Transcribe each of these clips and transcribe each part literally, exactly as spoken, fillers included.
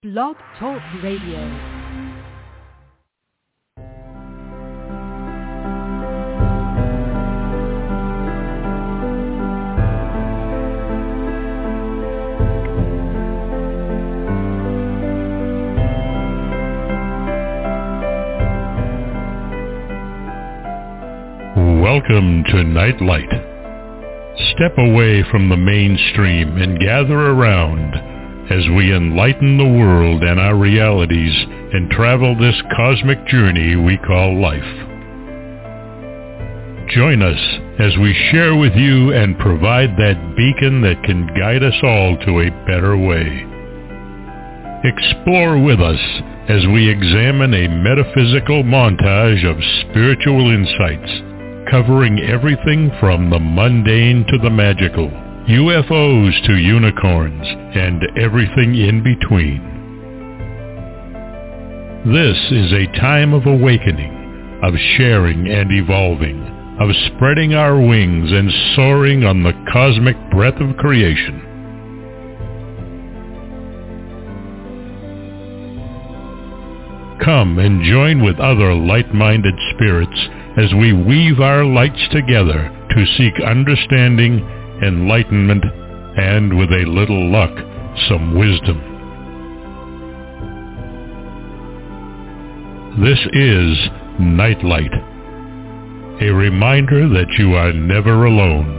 Blog Talk Radio. Welcome to Nightlight. Step away from the mainstream and gather around as we enlighten the world and our realities and travel this cosmic journey we call life. Join us as we share with you and provide that beacon that can guide us all to a better way. Explore with us as we examine a metaphysical montage of spiritual insights, covering everything from the mundane to the magical, U F Os to unicorns, and everything in between. This is a time of awakening, of sharing and evolving, of spreading our wings and soaring on the cosmic breath of creation. Come and join with other light-minded spirits as we weave our lights together to seek understanding, enlightenment, and with a little luck, some wisdom. This is Nightlight, a reminder that you are never alone.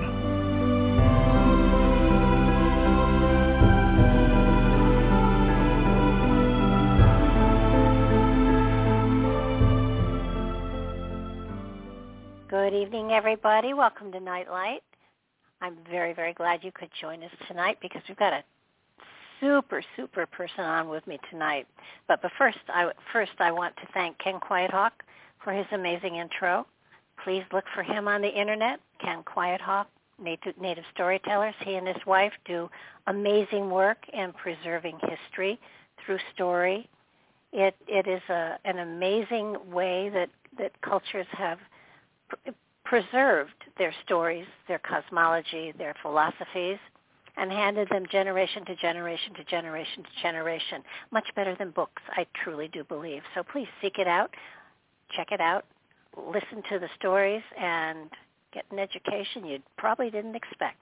Good evening, everybody. Welcome to Nightlight. I'm very, very glad you could join us tonight because we've got a super, super person on with me tonight. But, but first, I, first, I want to thank Ken Quiethawk for his amazing intro. Please look for him on the Internet, Ken Quiethawk, Native, Native Storytellers. He and his wife do amazing work in preserving history through story. It, it is a, an amazing way that, that cultures have preserved their stories, their cosmology, their philosophies, and handed them generation to generation to generation to generation. Much better than books, I truly do believe. So please seek it out, check it out, listen to the stories, and get an education you probably didn't expect.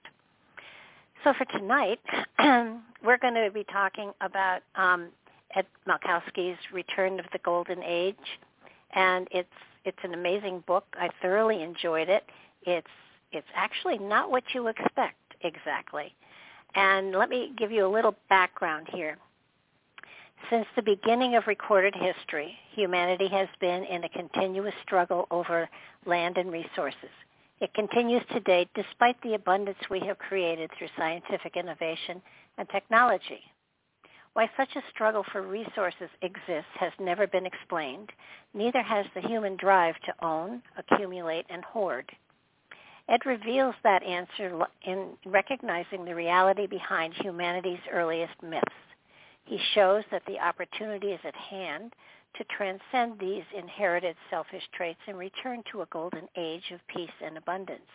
So for tonight, we're going to be talking about um, Ed Malkowski's Return of the Golden Age, and it's It's an amazing book. I thoroughly enjoyed it. It's it's actually not what you expect exactly. And let me give you a little background here. Since the beginning of recorded history, humanity has been in a continuous struggle over land and resources. It continues today despite the abundance we have created through scientific innovation and technology. Why such a struggle for resources exists has never been explained. Neither has the human drive to own, accumulate, and hoard. Ed reveals that answer in recognizing the reality behind humanity's earliest myths. He shows that the opportunity is at hand to transcend these inherited selfish traits and return to a golden age of peace and abundance.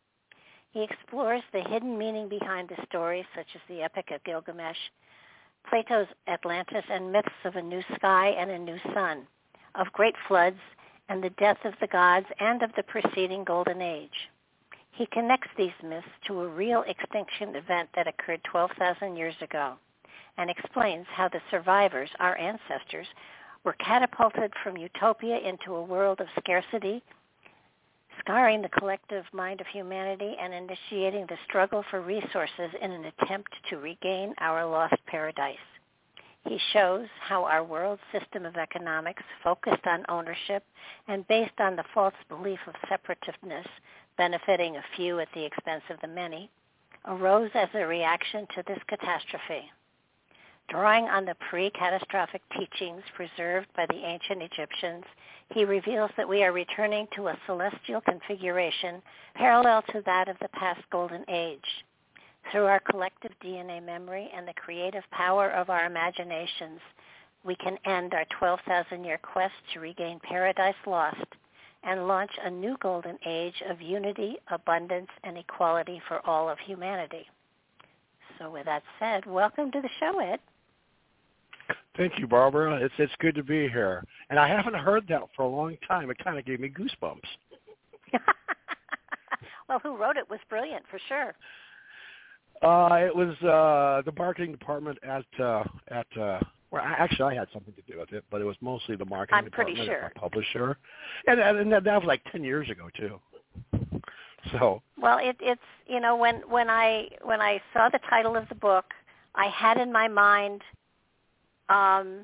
He explores the hidden meaning behind the stories such as the Epic of Gilgamesh, Plato's Atlantis, and myths of a new sky and a new sun, of great floods and the death of the gods and of the preceding golden age. He connects these myths to a real extinction event that occurred twelve thousand years ago and explains how the survivors, our ancestors, were catapulted from utopia into a world of scarcity, scarring the collective mind of humanity and initiating the struggle for resources in an attempt to regain our lost paradise. He shows how our world system of economics, focused on ownership and based on the false belief of separativeness, benefiting a few at the expense of the many, arose as a reaction to this catastrophe. Drawing on the pre-catastrophic teachings preserved by the ancient Egyptians, he reveals that we are returning to a celestial configuration parallel to that of the past golden age. Through our collective D N A memory and the creative power of our imaginations, we can end our twelve thousand year quest to regain paradise lost and launch a new golden age of unity, abundance, and equality for all of humanity. So with that said, welcome to the show, Ed. Thank you, Barbara. It's it's good to be here. And I haven't heard that for a long time. It kind of gave me goosebumps. Well, who wrote it was brilliant, for sure. Uh, it was uh, the marketing department at, uh, at uh, well, actually I had something to do with it, but it was mostly the marketing I'm pretty department sure. at my publisher. And, and that, that was like ten years ago, too. So. Well, it, it's, you know, when, when, I, when I saw the title of the book, I had in my mind, um,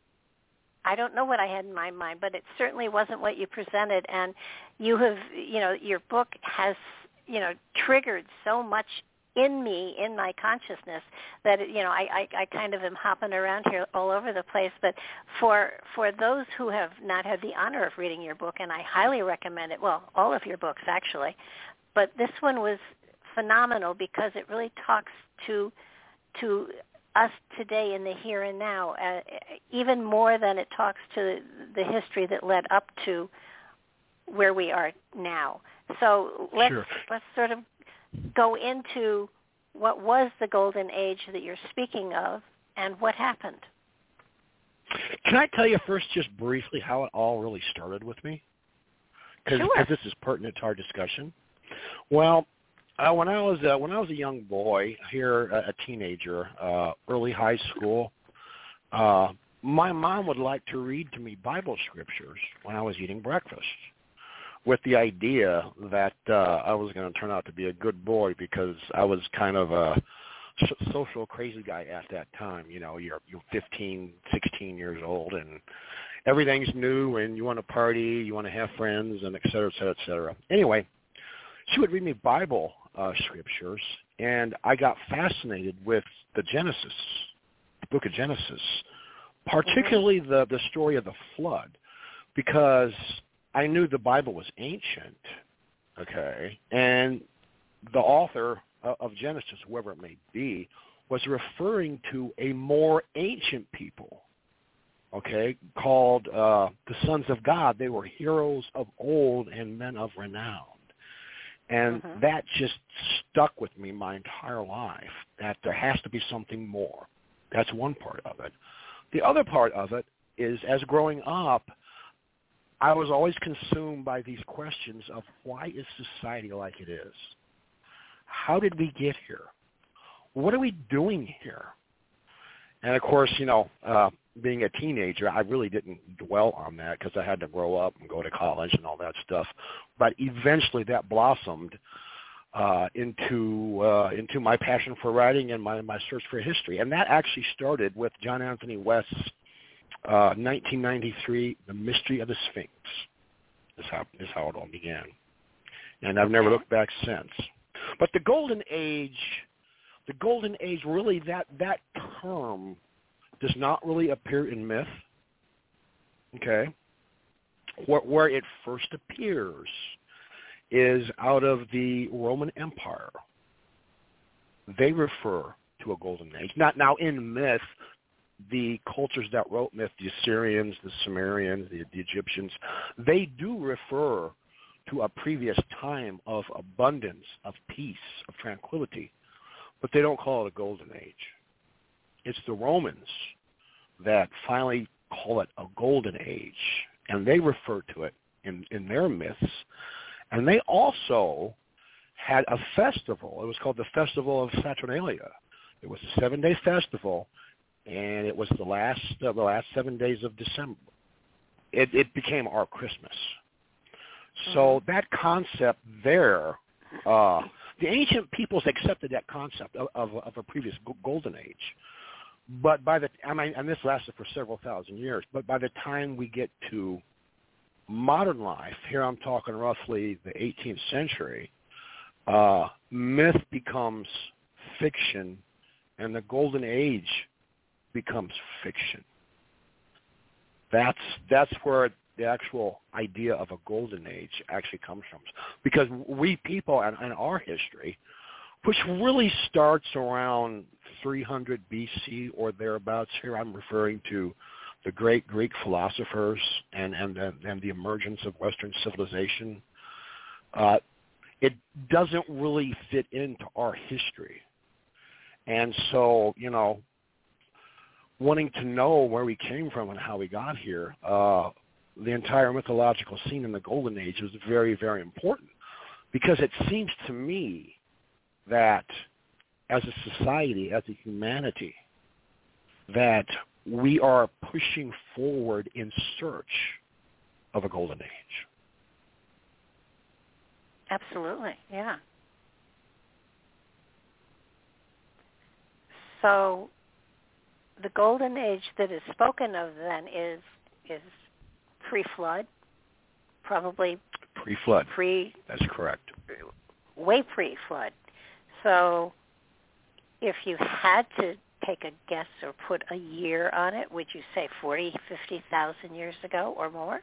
I don't know what I had in my mind, but it certainly wasn't what you presented. And you have, you know, your book has, you know, triggered so much in me, in my consciousness, that, you know, I, I, I kind of am hopping around here all over the place. But for for those who have not had the honor of reading your book, and I highly recommend it, well, all of your books actually, but this one was phenomenal because it really talks to to us today in the here and now, uh, even more than it talks to the history that led up to where we are now. So let's Sure. let's sort of go into what was the golden age that you're speaking of and what happened. Can I tell you first just briefly how it all really started with me? Because Sure. this is pertinent to our discussion. Well, uh, when I was uh, when I was a young boy, here a, a teenager, uh, early high school, uh, my mom would like to read to me Bible scriptures when I was eating breakfast, with the idea that uh, I was going to turn out to be a good boy because I was kind of a social crazy guy at that time. You know, you're you're fifteen, sixteen years old, and everything's new, and you want to party, you want to have friends, and et cetera, et cetera, et cetera. Anyway, she would read me Bible uh, scriptures, and I got fascinated with the Genesis, the book of Genesis, particularly the, the story of the flood, because I knew the Bible was ancient, okay, and the author of Genesis, whoever it may be, was referring to a more ancient people, okay, called uh, the sons of God. They were heroes of old and men of renown. And Mm-hmm. that just stuck with me my entire life, that there has to be something more. That's one part of it. The other part of it is, as growing up, I was always consumed by these questions of why is society like it is? How did we get here? What are we doing here? And, of course, you know, uh, being a teenager, I really didn't dwell on that because I had to grow up and go to college and all that stuff. But eventually that blossomed uh, into uh, into my passion for writing and my, my search for history. And that actually started with John Anthony West's uh, nineteen ninety-three, The Mystery of the Sphinx is how, is how it all began. And I've never looked back since. But the Golden Age, the Golden Age, really that, that term does not really appear in myth, okay? Where, where it first appears is out of the Roman Empire. They refer to a golden age. Not now in myth, the cultures that wrote myth, the Assyrians, the Sumerians, the, the Egyptians, they do refer to a previous time of abundance, of peace, of tranquility, but they don't call it a golden age. It's the Romans that finally call it a golden age, and they refer to it in, in their myths. And they also had a festival. It was called the Festival of Saturnalia. It was a seven-day festival, and it was the last uh, the last seven days of December. It, it became our Christmas. So that concept there, uh, the ancient peoples accepted that concept of, of, of a previous golden age. But by the, I mean, and this lasted for several thousand years, but by the time we get to modern life, here I'm talking roughly the eighteenth century, uh, myth becomes fiction, and the golden age becomes fiction. That's that's where the actual idea of a golden age actually comes from. Because we people and, and our history, which really starts around three hundred B C or thereabouts. Here I'm referring to the great Greek philosophers and, and, and the emergence of Western civilization. Uh, it doesn't really fit into our history. And so, you know, wanting to know where we came from and how we got here, uh, the entire mythological scene in the Golden Age was very, very important, because it seems to me that as a society, as a humanity, that we are pushing forward in search of a golden age. Absolutely, yeah. So the golden age that is spoken of then is is pre-flood, probably pre-flood. Pre. That's correct. Way pre-flood. So if you had to take a guess or put a year on it, would you say forty, fifty thousand years ago or more?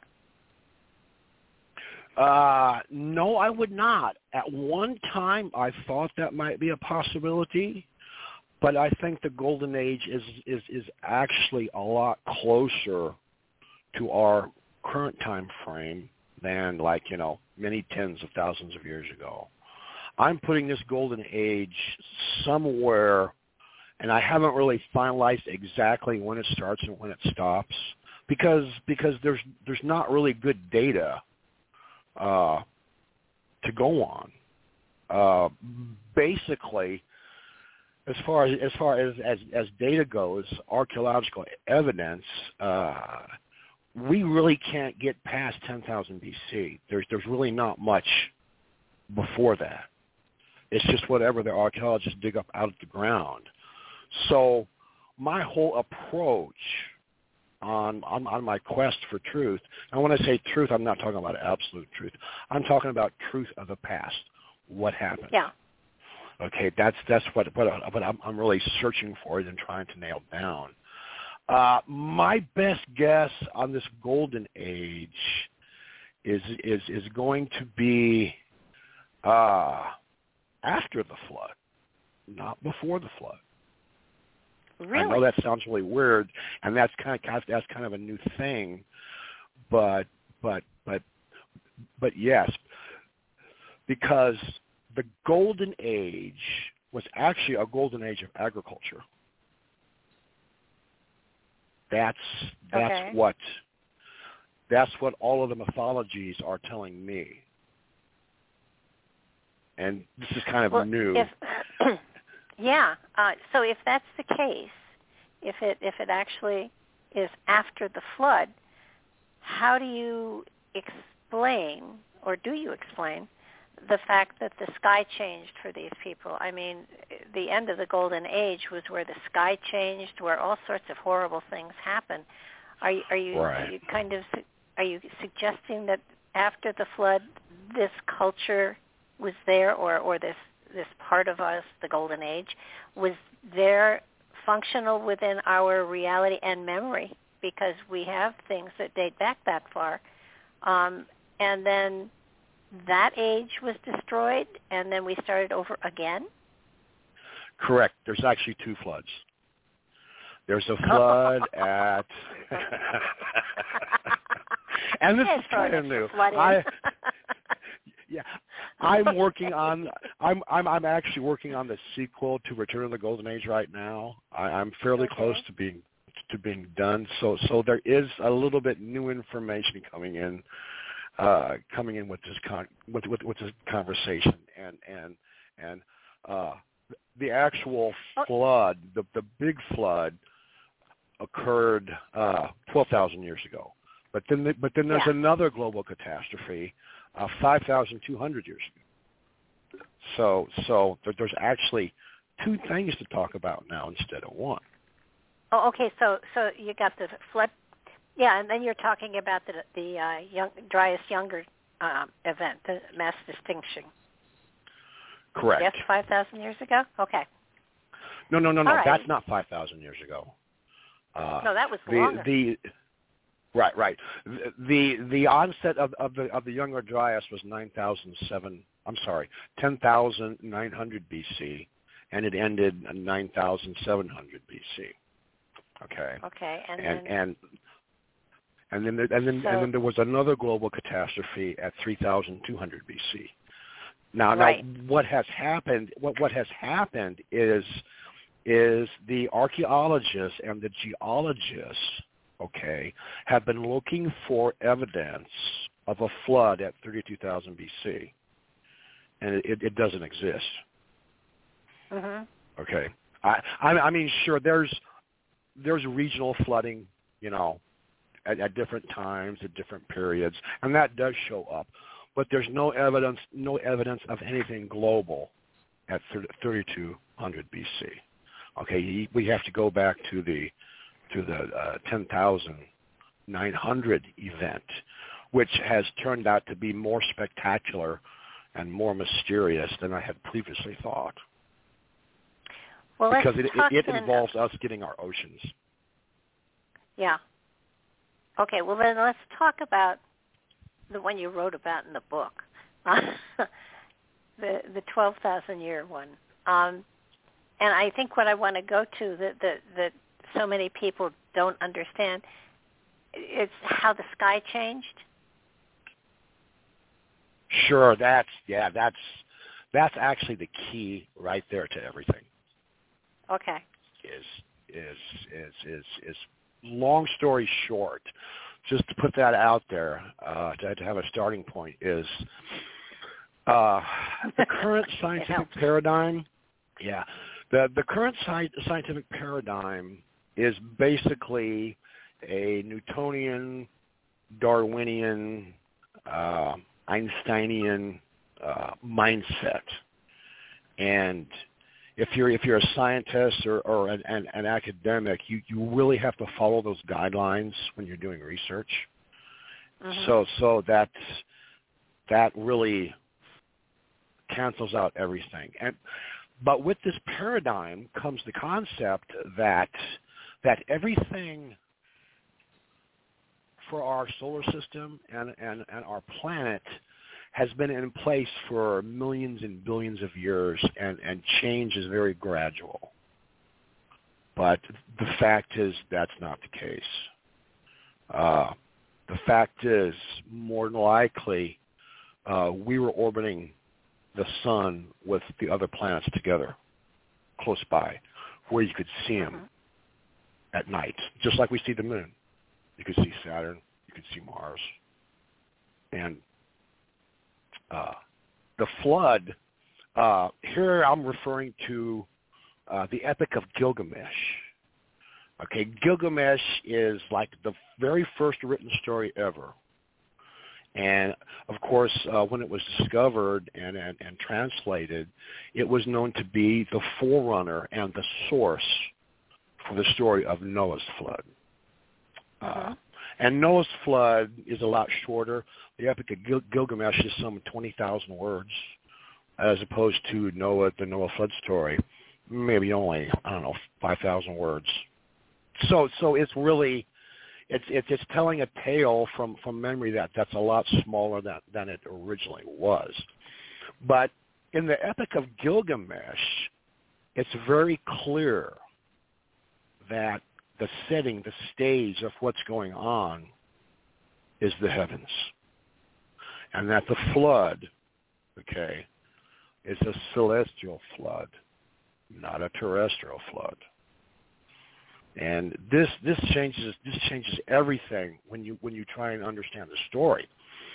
Uh, no, I would not. At one time, I thought that might be a possibility, but I think the Golden Age is, is, is actually a lot closer to our current time frame than, like, you know, many tens of thousands of years ago. I'm putting this Golden Age somewhere, and I haven't really finalized exactly when it starts and when it stops, because because there's there's not really good data uh, to go on. Uh, basically, as far as as far as, as, as data goes, archaeological evidence, uh, we really can't get past ten thousand B C. There's there's really not much before that. It's just whatever the archaeologists dig up out of the ground. So my whole approach on, on on my quest for truth, and when I say truth, I'm not talking about absolute truth. I'm talking about truth of the past. What happened? Yeah. Okay, that's that's what what, what I'm, I'm really searching for and trying to nail down. Uh, my best guess on this Golden Age is is is going to be uh, after the flood, not before the flood. Really? I know that sounds really weird, and that's kind of that's kind of a new thing, but but but but yes, because the Golden Age was actually a golden age of agriculture. That's that's okay. what that's what all of the mythologies are telling me, and this is kind of well, new. If, yeah. Uh, so if that's the case, if it if it actually is after the flood, how do you explain, or do you explain, the fact that the sky changed for these people? I mean, the end of the Golden Age was where the sky changed, where all sorts of horrible things happened. Are you are you, right. are you kind of are you suggesting that after the flood, this culture was there, or, or this this part of us, the Golden Age, was there, functional within our reality and memory, because we have things that date back that far, um, and then that age was destroyed, and then we started over again? Correct. There's actually two floods. There's a flood at... and this yeah, is kind of new. I, yeah, I'm working on... I'm I'm I'm actually working on the sequel to Return of the Golden Age right now. I, I'm fairly okay. close to being to being done. So so there is a little bit new information coming in. Uh, coming in with this con- with, with with this conversation, and and and uh, the actual flood, the the big flood, occurred uh, twelve thousand years ago. But then the, but then there's yeah. another global catastrophe, uh, five thousand two hundred years ago. So so there, there's actually two things to talk about now instead of one. Oh, okay. So so you got the flood. Yeah, and then you're talking about the the uh, young, Dryas Younger um, event, the mass extinction. Correct. Yes, five thousand years ago? Okay. No, no, no, no. All right. That's not five thousand years ago. Uh, no, that was the, longer. The, right, right. The, the the onset of, of the of the Younger Dryas was nine thousand seven. I'm sorry, ten thousand nine hundred B C, and it ended in nine thousand seven hundred B C. Okay. Okay, and and then, and and then there, and then so, and then there was another global catastrophe at three thousand two hundred B C. Now, right. now, what has happened? What what has happened is is the archaeologists and the geologists, okay, have been looking for evidence of a flood at thirty-two thousand B C, and it, it doesn't exist. Mm-hmm. Okay, I, I, I mean, sure, there's there's regional flooding, you know, at, at different times, at different periods, and that does show up, but there's no evidence, no evidence of anything global at thirty-two hundred B C. Okay, we have to go back to the to the uh, ten thousand nine hundred event, which has turned out to be more spectacular and more mysterious than I had previously thought. Well, because it, it, it then, involves us getting our oceans. Yeah. Okay, well then let's talk about the one you wrote about in the book, the the twelve thousand year one. Um, and I think what I want to go to that, that that so many people don't understand is how the sky changed. Sure, that's yeah, that's that's actually the key right there to everything. Okay. Is is is is is long story short, just to put that out there, uh, to, to have a starting point is uh, the current scientific paradigm. Yeah, the the current sci- scientific paradigm is basically a Newtonian, Darwinian, uh, Einsteinian uh, mindset, and if you're if you're a scientist or, or an, an, an academic, you, you really have to follow those guidelines when you're doing research. Mm-hmm. So so that that really cancels out everything. And but with this paradigm comes the concept that that everything for our solar system and, and, and our planet has been in place for millions and billions of years, and, and change is very gradual. But the fact is that's not the case. Uh, the fact is, more than likely, uh, we were orbiting the sun with the other planets together, close by, where you could see them mm-hmm. at night, just like we see the moon. You could see Saturn, you could see Mars. And Uh, the flood, uh, here I'm referring to uh, the Epic of Gilgamesh. Okay, Gilgamesh is like the very first written story ever. And, of course, uh, when it was discovered and, and, and translated, it was known to be the forerunner and the source for the story of Noah's flood. Uh, and Noah's flood is a lot shorter. The Epic of Gil- Gilgamesh is some twenty thousand words, as opposed to Noah, the Noah flood story, maybe only, I don't know, five thousand words. So so it's really, it's it's, it's telling a tale from, from memory that, that's a lot smaller than, than it originally was. But in the Epic of Gilgamesh, it's very clear that the setting, the stage of what's going on is the heavens. And that the flood, okay, is a celestial flood, not a terrestrial flood. And this this changes this changes everything when you when you try and understand the story.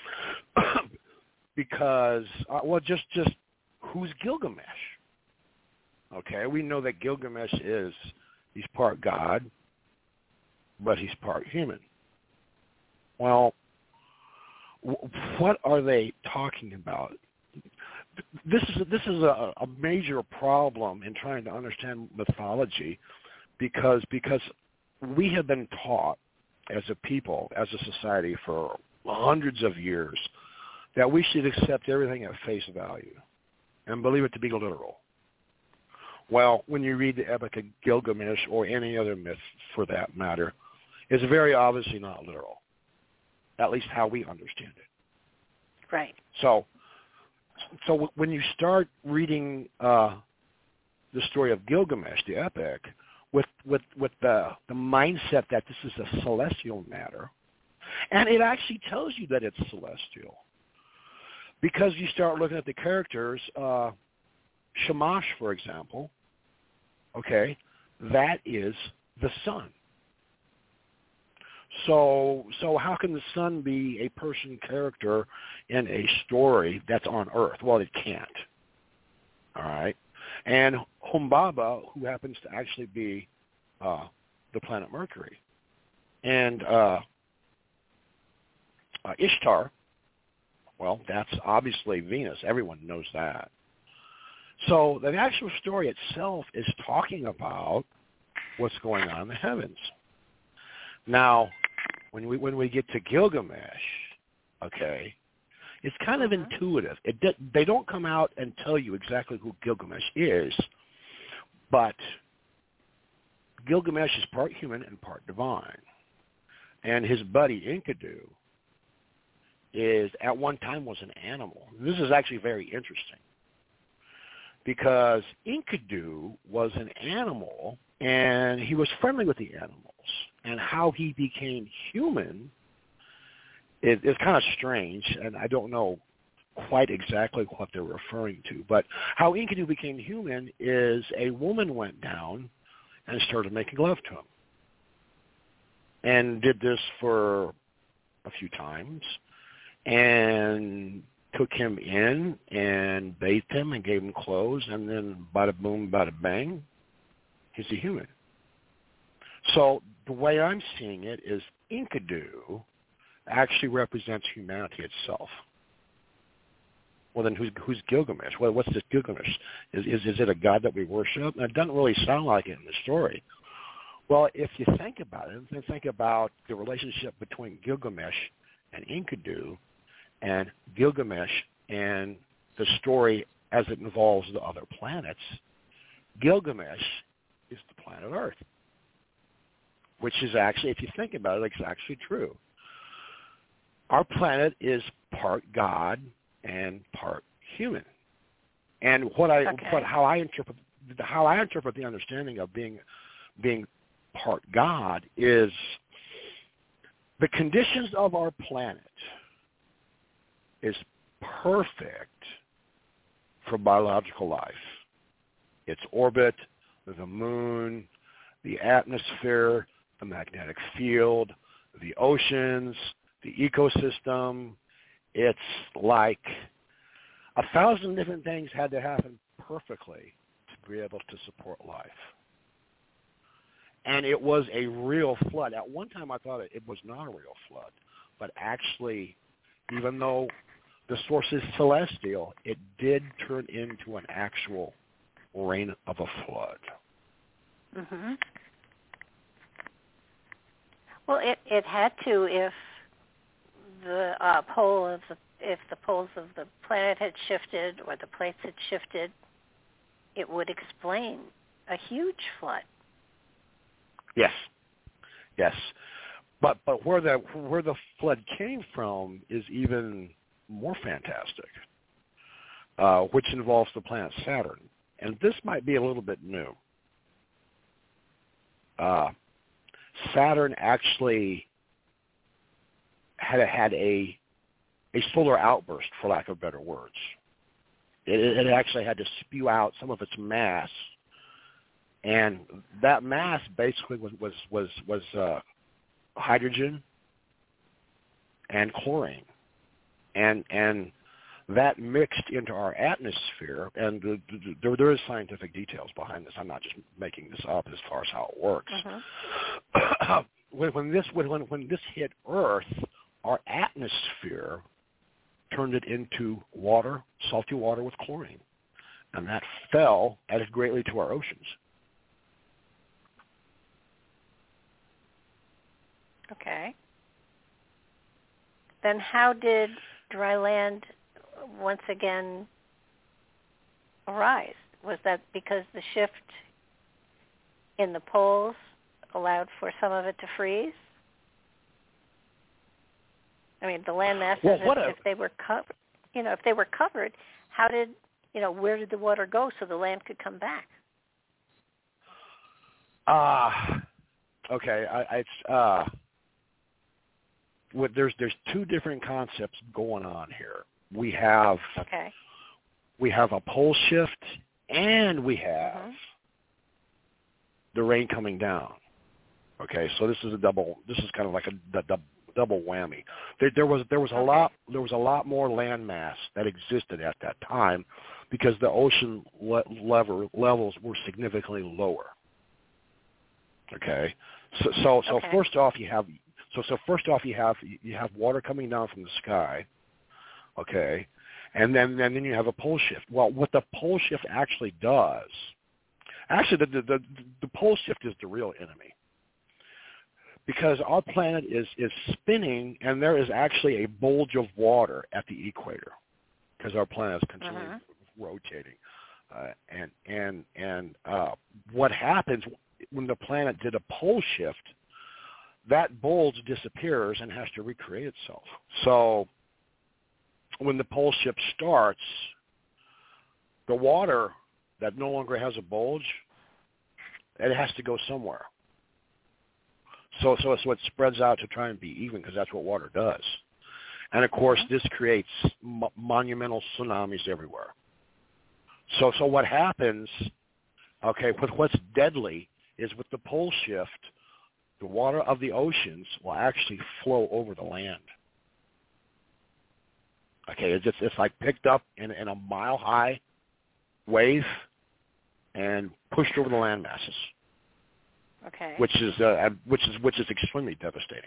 Because uh, well just just who's Gilgamesh? Okay, we know that Gilgamesh is he's part God, but he's part human. Well, w- what are they talking about? This is this is a, a major problem in trying to understand mythology, because because we have been taught as a people, as a society, for hundreds of years that we should accept everything at face value and believe it to be literal. Well, when you read the Epic of Gilgamesh, or any other myth for that matter, it's very obviously not literal, at least how we understand it. Right. So, so when you start reading uh, the story of Gilgamesh, the epic, with with with the the mindset that this is a celestial matter, and it actually tells you that it's celestial, because you start looking at the characters. Uh, Shamash, for example, okay, that is the sun. So, so how can the sun be a person character in a story that's on Earth? Well, it can't. All right. And Humbaba, who happens to actually be uh, the planet Mercury, and uh, uh, Ishtar, well, that's obviously Venus. Everyone knows that. So the actual story itself is talking about what's going on in the heavens. Now, when we when we get to Gilgamesh, okay, it's kind of intuitive. It they don't come out and tell you exactly who Gilgamesh is, but Gilgamesh is part human and part divine, and his buddy Enkidu is at one time was an animal. This is actually very interesting because Enkidu was an animal and he was friendly with the animals. And how he became human is, is kind of strange, and I don't know quite exactly what they're referring to. But how Enkidu became human is a woman went down and started making love to him, and did this for a few times, and took him in and bathed him and gave him clothes, and then bada boom, bada bang, he's a human. So the way I'm seeing it is Enkidu actually represents humanity itself. Well, then who's, who's Gilgamesh? Well, what's this Gilgamesh? Is, is, is it a god that we worship? And it doesn't really sound like it in the story. Well, if you think about it, then think about the relationship between Gilgamesh and Enkidu, and Gilgamesh and the story as it involves the other planets. Gilgamesh is the planet Earth, which is actually, if you think about it, it's actually true. Our planet is part God and part human. And what I, okay. what, how I interpret, how I interpret the understanding of being, being part God is the conditions of our planet is perfect for biological life. Its orbit, the moon, the atmosphere, the magnetic field, the oceans, the ecosystem. It's like a thousand different things had to happen perfectly to be able to support life. And it was a real flood. At one time I thought it, it was not a real flood, but actually, even though the source is celestial, it did turn into an actual rain of a flood. Mm-hmm. Well, it, it had to if the uh, pole of the if the poles of the planet had shifted or the plates had shifted, it would explain a huge flood. Yes, yes, but but where the where the flood came from is even more fantastic, uh, which involves the planet Saturn, and this might be a little bit new. Uh, Saturn actually had a, had a a solar outburst, for lack of better words. It, it actually had to spew out some of its mass, and that mass basically was was was, was uh, hydrogen and chlorine, and and that mixed into our atmosphere. And the, the, there, there is scientific details behind this. I'm not just making this up as far as how it works. Uh-huh. when, when this when when this hit Earth, our atmosphere turned it into water, salty water with chlorine, and that fell, added greatly to our oceans. Okay. Then how did dry land once again arise? Was that because the shift in the poles allowed for some of it to freeze? I mean, the land masses, well, if, a, if they were covered, you know, if they were covered, how did, you know, where did the water go so the land could come back? Ah, uh, okay. I, I it's uh, what, there's there's two different concepts going on here. We have okay. we have a pole shift, and we have mm-hmm. the rain coming down. Okay, so this is a double. This is kind of like a, a, a double whammy. There, there was there was a okay. lot there was a lot more land mass that existed at that time because the ocean le- level levels were significantly lower. Okay, so so, so okay. first off you have so so first off you have you have water coming down from the sky. Okay, and then and then you have a pole shift. Well, what the pole shift actually does, actually the the the, the pole shift is the real enemy. Because our planet is, is spinning, and there is actually a bulge of water at the equator, because our planet is continually uh-huh. rotating. Uh, and and and uh, what happens when the planet did a pole shift? That bulge disappears and has to recreate itself. So when the pole shift starts, the water that no longer has a bulge, it has to go somewhere. So, so, so it spreads out to try and be even because that's what water does. And, of course, mm-hmm. this creates mo- monumental tsunamis everywhere. So, so what happens, okay, with what's deadly is with the pole shift, the water of the oceans will actually flow over the land. Okay, it's, just, it's like picked up in, in a mile-high wave and pushed over the land masses. Okay. Which is uh, which is which is extremely devastating.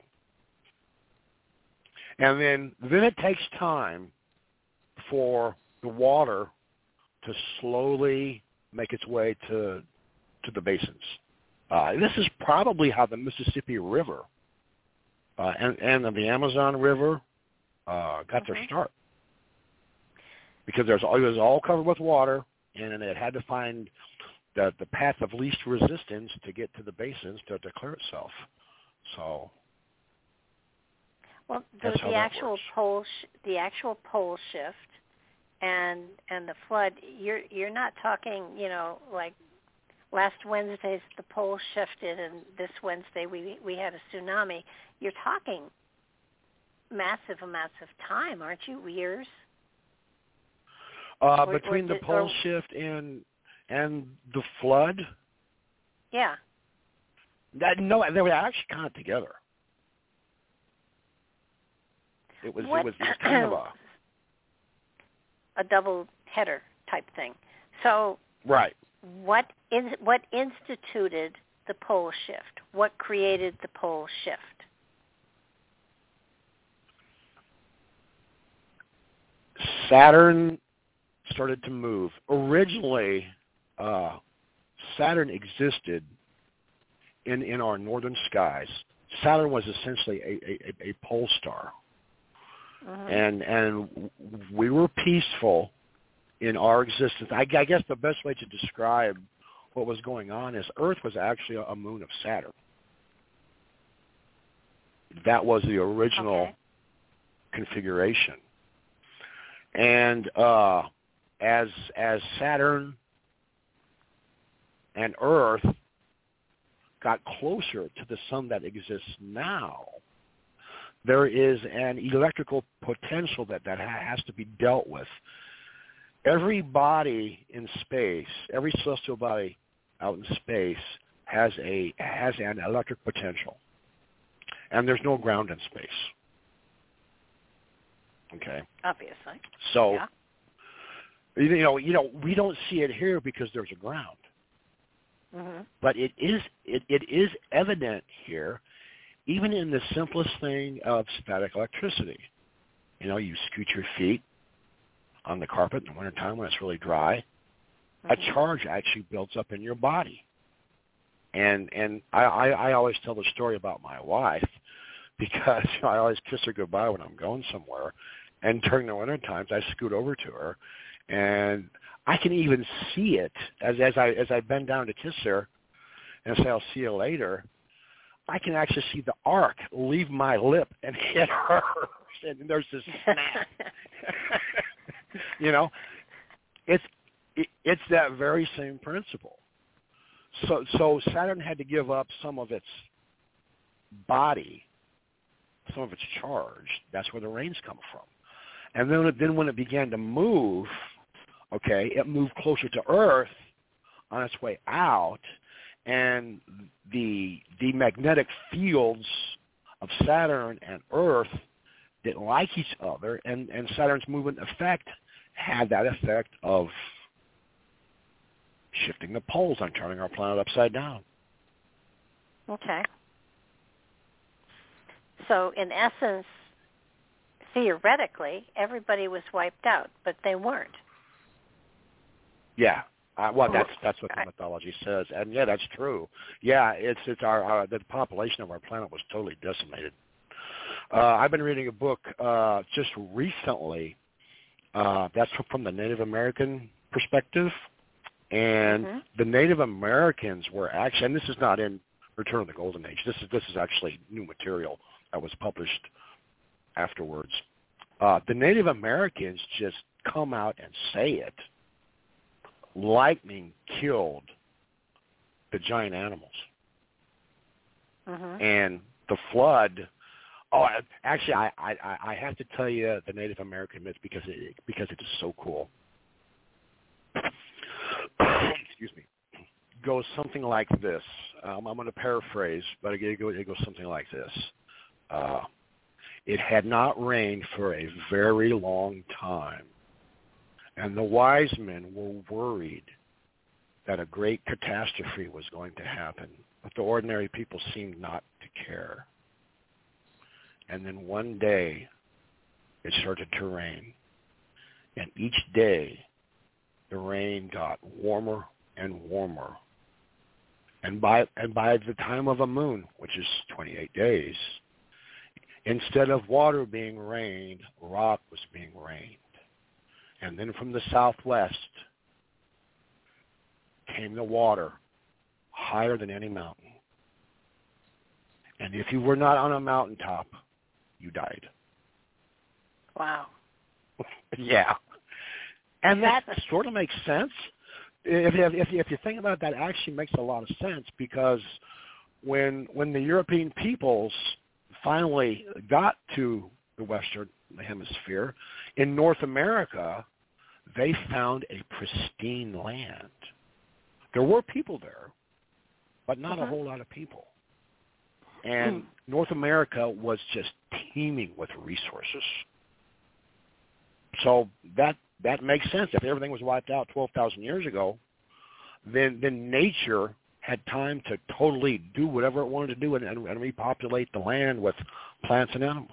And then then it takes time for the water to slowly make its way to to the basins. Uh, this is probably how the Mississippi River uh, and and the Amazon River uh, got mm-hmm. their start, because there's it was all covered with water, and it had to find The, the path of least resistance to get to the basins to declare itself. So, well, the, the actual works. pole, sh- the actual pole shift, and and the flood. You're you're not talking, you know, like last Wednesday's the pole shifted, and this Wednesday we we had a tsunami. You're talking massive amounts of time, aren't you? Years. Uh, or, between or the pole or, shift and and the flood? Yeah. That, no, they were actually kind of together. It was, what, it was, it was kind of a... a double header type thing. So right. what in, what instituted the pole shift? What created the pole shift? Saturn started to move. Originally, uh, Saturn existed in, in our northern skies. Saturn was essentially a, a, a pole star. Uh-huh. And and we were peaceful in our existence. I, I guess the best way to describe what was going on is Earth was actually a moon of Saturn. That was the original okay. configuration. And uh, as as Saturn and Earth got closer to the sun that exists now, there is an electrical potential that, that has to be dealt with. Every body in space, every celestial body out in space has a has an electric potential. And there's no ground in space. Okay. Obviously. So, yeah. you know, you know, we don't see it here because there's a ground. Mm-hmm. But it is it, it is evident here, even in the simplest thing of static electricity. You know, you scoot your feet on the carpet in the wintertime when it's really dry. Mm-hmm. A charge actually builds up in your body. And and I, I, I always tell the story about my wife because you know, I always kiss her goodbye when I'm going somewhere. And during the winter times, I scoot over to her, and I can even see it as as I as I bend down to kiss her and say, "I'll see you later." I can actually see the arc leave my lip and hit her, and there's this snap. You know, it's it, it's that very same principle. So so Saturn had to give up some of its body, some of its charge. That's where the rains come from. And then then when it began to move, okay, it moved closer to Earth on its way out, and the the magnetic fields of Saturn and Earth didn't like each other, and, and Saturn's movement effect had that effect of shifting the poles and turning our planet upside down. Okay. So in essence, theoretically, everybody was wiped out, but they weren't. Yeah. Uh, well, that's that's what the mythology says, and yeah, that's true. Yeah, it's it's our, our the population of our planet was totally decimated. Uh, I've been reading a book uh, just recently. Uh, that's from the Native American perspective, and mm-hmm. the Native Americans were actually, and this is not in Return of the Golden Age. This is this is actually new material that was published afterwards. Uh, the Native Americans just come out and say it. Lightning killed the giant animals, mm-hmm. and the flood. Oh, actually, I, I I have to tell you the Native American myth because it because it is so cool. Excuse me. Goes something like this. Um, I'm going to paraphrase, but it goes, it goes something like this. Uh, it had not rained for a very long time. And the wise men were worried that a great catastrophe was going to happen, but the ordinary people seemed not to care. And then one day, it started to rain. And each day, the rain got warmer and warmer. And by and by the time of a moon, which is twenty-eight days, instead of water being rained, rock was being rained. And then from the southwest came the water, higher than any mountain. And if you were not on a mountaintop, you died. Wow. Yeah. And that sort of makes sense. If, if, if you think about it, that actually makes a lot of sense, because when when the European peoples finally got to the Western Hemisphere, in North America, they found a pristine land. There were people there, but not mm-hmm. a whole lot of people. And mm. North America was just teeming with resources. So that that makes sense. If everything was wiped out twelve thousand years ago, then then nature had time to totally do whatever it wanted to do and, and, and repopulate the land with plants and animals.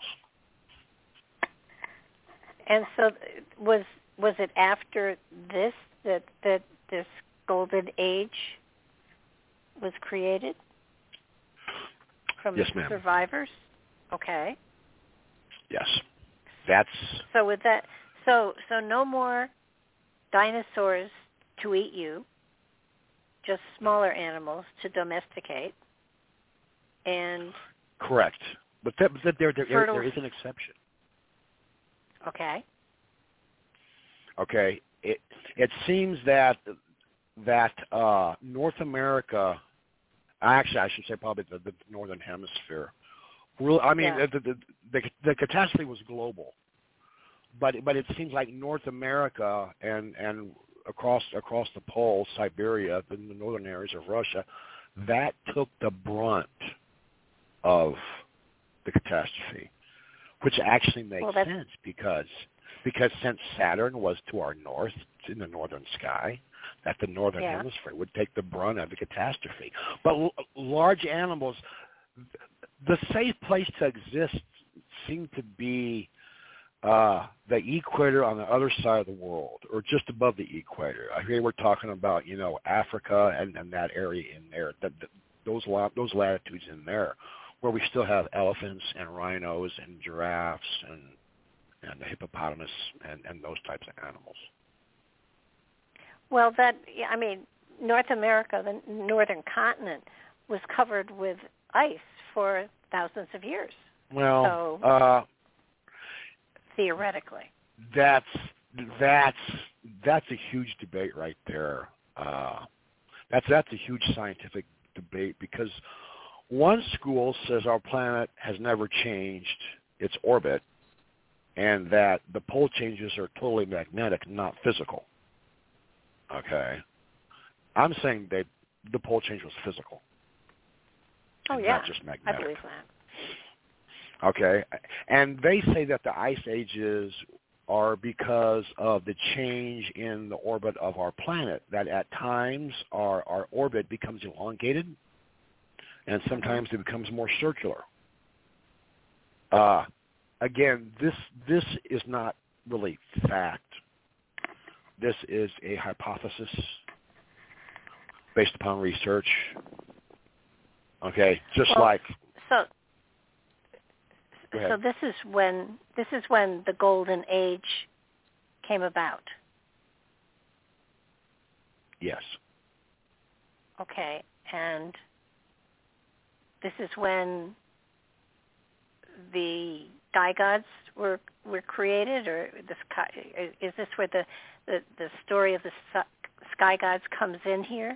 And so was was it after this that, that this golden age was created from yes, ma'am. survivors? Okay. Yes. That's so with that so so no more dinosaurs to eat you, just smaller animals to domesticate. And correct. But, that, but there there, fertile, there is an exception. Okay. Okay. It it seems that that uh, North America, actually, I should say probably the, the northern hemisphere. Really, I mean, yeah. the, the the the catastrophe was global, but but it seems like North America and and across across the pole, Siberia, the, the northern areas of Russia, that took the brunt of the catastrophe, which actually makes well, sense because because since Saturn was to our north, in the northern sky, that the northern yeah. hemisphere would take the brunt of the catastrophe. But l- large animals, the safe place to exist seemed to be uh, the equator on the other side of the world, or just above the equator. I hear we're talking about, you know, Africa and, and that area in there, the, the, those those latitudes in there, where we still have elephants and rhinos and giraffes and and the hippopotamus and, and those types of animals. Well, that I mean, North America, the northern continent, was covered with ice for thousands of years. Well, so, uh, theoretically, that's that's that's a huge debate right there. Uh, that's that's a huge scientific debate, because one school says our planet has never changed its orbit, and that the pole changes are totally magnetic, not physical. Okay, I'm saying they the pole change was physical. Oh, and yeah. Not just magnetic. I believe that. Okay. And they say that the ice ages are because of the change in the orbit of our planet, that at times our, our orbit becomes elongated and sometimes it becomes more circular. Uh, again, this this is not really fact. This is a hypothesis based upon research. Okay, just well, like so. Go ahead. So this is when this is when the golden age came about. Yes. Okay, and this is when the sky gods were were created, or the sky, is this where the, the, the story of the sky gods comes in here?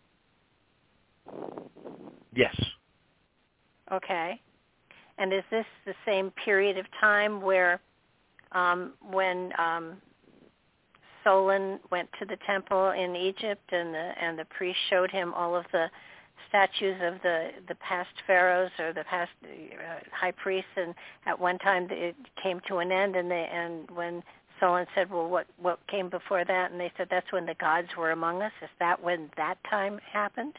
Yes. Okay. And is this the same period of time where um, when um, Solon went to the temple in Egypt and the and the priest showed him all of the statues of the, the past pharaohs or the past uh, high priests, and at one time it came to an end, and they and when Solon said, well, what, what came before that? And they said, that's when the gods were among us. Is that when that time happened?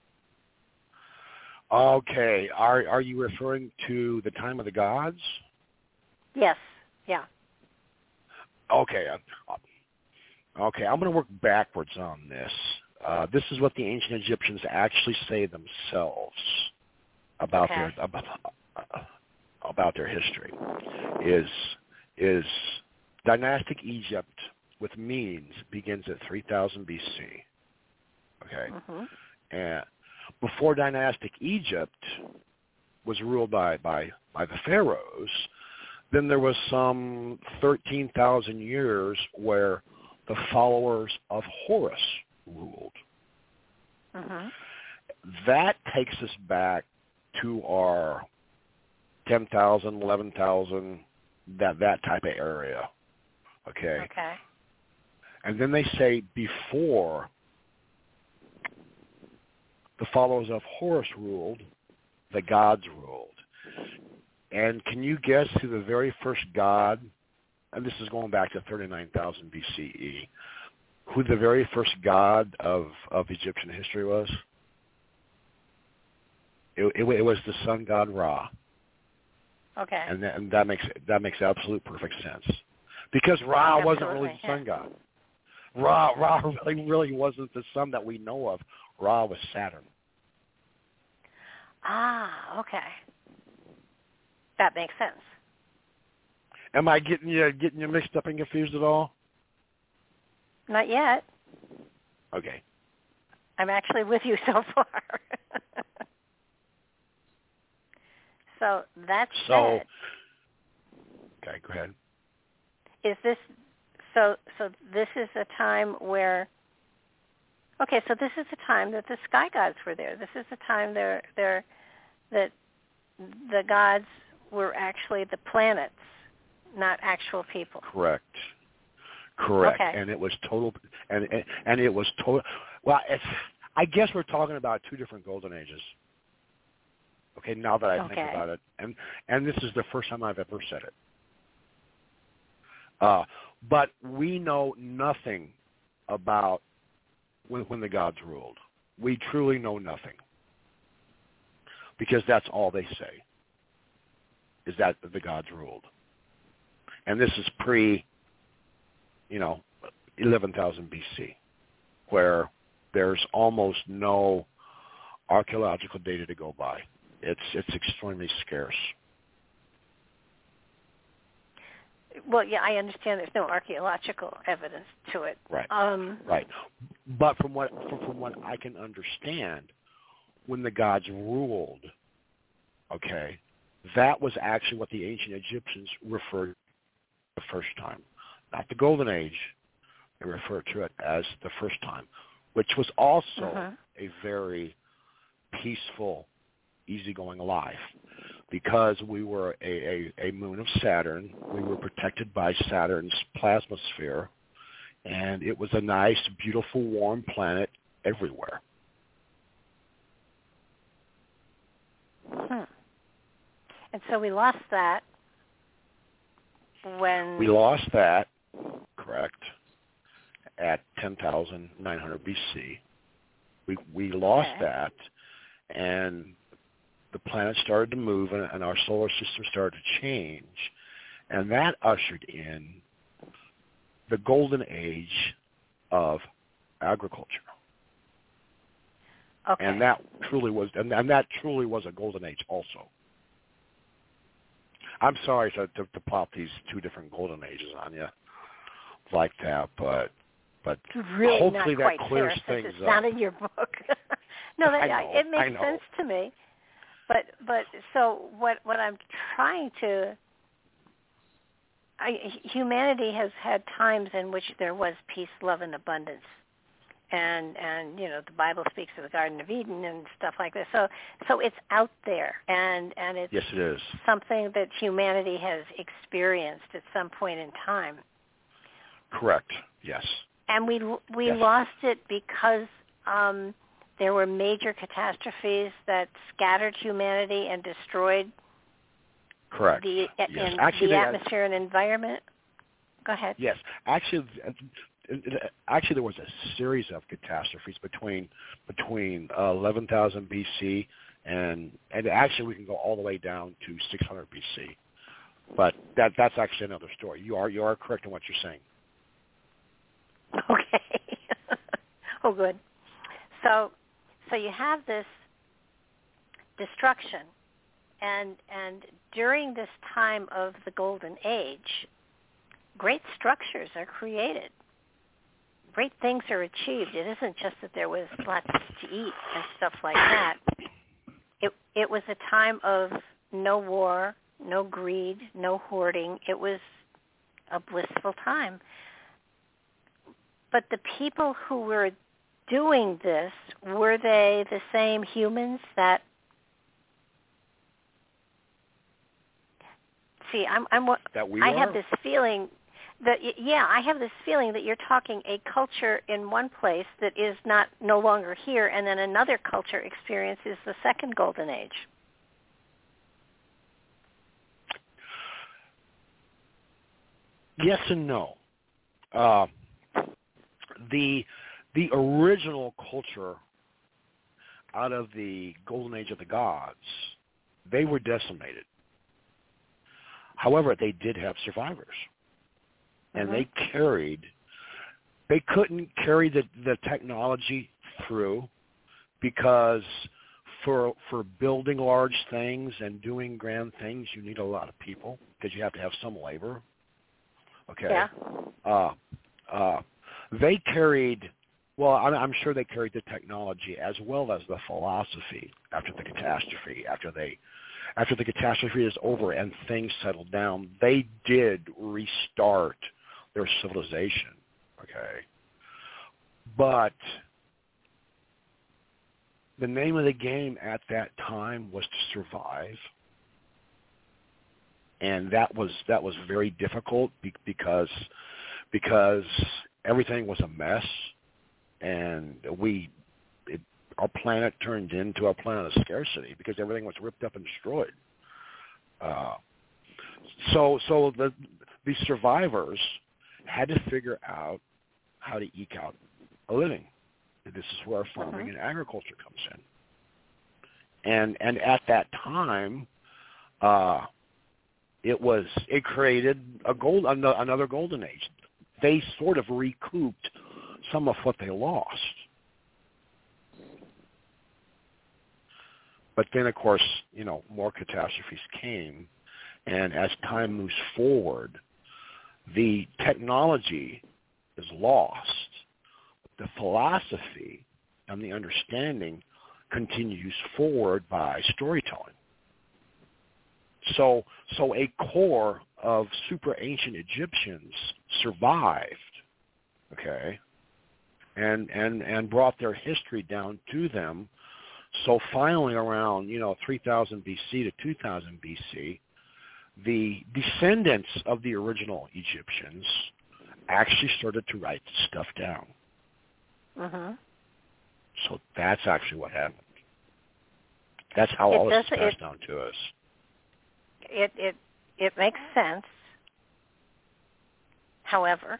Okay. Are are you referring to the time of the gods? Yes. Yeah. Okay. Okay. I'm going to work backwards on this. Uh, this is what the ancient Egyptians actually say themselves about okay. their about, uh, about their history. Is is dynastic Egypt with means begins at three thousand B C. Okay. Mm-hmm. And before dynastic Egypt was ruled by, by, by the pharaohs, then there was some thirteen thousand years where the followers of Horus ruled. Mm-hmm. That takes us back to our ten thousand, eleven thousand, that, that type of area. Okay? Okay. And then they say before the followers of Horus ruled, the gods ruled. And can you guess who the very first god, and this is going back to thirty-nine thousand B C E, who the very first god of, of Egyptian history was? It, it, it was the sun god Ra. Okay. And that, and that makes that makes absolute perfect sense. Because Ra Absolutely, wasn't really the yeah. sun god. Ra, Ra really, really wasn't the sun that we know of. Ra was Saturn. Ah, okay. That makes sense. Am I getting you getting you mixed up and confused at all? Not yet. Okay. I'm actually with you so far. So that's So, it. Okay, go ahead. Is this so? So this is a time where. Okay, so this is the time that the sky gods were there. This is the time they're, they're, that the gods were actually the planets, not actual people. Correct. Correct. Okay. And it was total. And and, and it was total. Well, it's, I guess we're talking about two different golden ages. Okay, now that I Okay. think about it, and and this is the first time I've ever said it. Uh, but we know nothing about when, when the gods ruled. We truly know nothing, because that's all they say, is that the gods ruled. And this is pre, you know, eleven thousand B C, where there's almost no archaeological data to go by. It's it's extremely scarce. Well, yeah, I understand there's no archaeological evidence to it. Right. Um, right. But from what from, from what I can understand, when the gods ruled, okay, that was actually what the ancient Egyptians referred to the first time, not the Golden Age. They referred to it as the first time, which was also uh-huh. a very peaceful, easygoing life, because we were a, a, a moon of Saturn. We were protected by Saturn's plasma sphere, and it was a nice, beautiful, warm planet everywhere. And so we lost that when... We lost that, correct, at ten thousand nine hundred B C. We we lost okay. that, and the planet started to move, and, and our solar system started to change, and that ushered in the golden age of agriculture. Okay. And that truly was, and, and that truly was a golden age also. I'm sorry to, to, to pop these two different golden ages on you like that, but but really hopefully not quite that clears fair, things it's up. not in your book. No, that, I know, it makes I know. sense to me. But but so what what I'm trying to I, humanity has had times in which there was peace, love, and abundance. And and you know the Bible speaks of the Garden of Eden and stuff like that. So so it's out there, and and it's yes, it is something that humanity has experienced at some point in time. Correct. Yes. And we we yes. lost it because um, there were major catastrophes that scattered humanity and destroyed correct the yes. in, Actually, the they, atmosphere and environment. Go ahead. Yes, actually. Actually, there was a series of catastrophes between between uh, eleven thousand B C and and actually we can go all the way down to six hundred B C. But that that's actually another story. You are you are correct in what you're saying. Okay. Oh, good. So so you have this destruction, and and during this time of the Golden Age, great structures are created. Great things are achieved. It isn't just that there was lots to eat and stuff like that. It it was a time of no war, no greed, no hoarding. It was a blissful time. But the people who were doing this, were they the same humans that... See, I'm, I'm that we I are? have this feeling... That, yeah, I have this feeling that you're talking a culture in one place that is not no longer here, and then another culture experiences the second golden age. Yes and no. Uh, the the original culture out of the golden age of the gods, they were decimated. However, they did have survivors. And they carried, they couldn't carry the, the technology through because for for building large things and doing grand things, you need a lot of people because you have to have some labor. Okay. Yeah. Uh, uh, they carried, well, I'm, I'm sure they carried the technology as well as the philosophy after the catastrophe, after they after the catastrophe is over and things settled down. They did restart their civilization, okay? But the name of the game at that time was to survive, and that was that was very difficult because because everything was a mess, and we it, our planet turned into a planet of scarcity because everything was ripped up and destroyed. Uh, so so the the survivors had to figure out how to eke out a living. This is where farming mm-hmm. and agriculture comes in. And and at that time, uh, it was it created a gold another golden age. They sort of recouped some of what they lost. But then, of course, you know, more catastrophes came, and as time moves forward, the technology is lost. The philosophy and the understanding continues forward by storytelling. So, so a core of super ancient Egyptians survived, okay, and and and brought their history down to them. So finally, around you know three thousand B C to two thousand B C, the descendants of the original Egyptians actually started to write stuff down. Mm-hmm. So that's actually what happened. That's how It all this does, is passed it, down to us. it it it makes sense. However,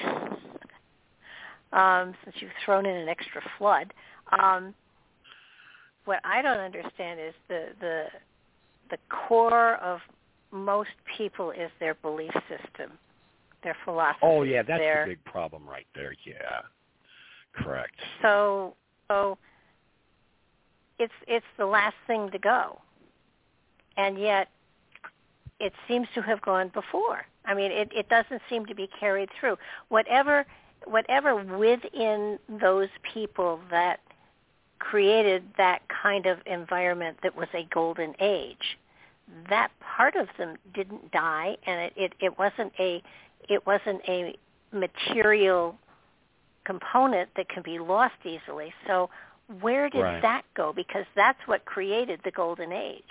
um, since you've thrown in an extra flood, um, what I don't understand is the the the core of most people is their belief system, their philosophy. Oh yeah, that's their, the big problem right there. Yeah, correct. So so it's it's the last thing to go, and yet it seems to have gone before. I mean, it, it doesn't seem to be carried through. Whatever whatever within those people that created that kind of environment that was a golden age, that part of them didn't die, and it, it, it wasn't a it wasn't a material component that can be lost easily. So where did Right. that go? Because that's what created the golden age.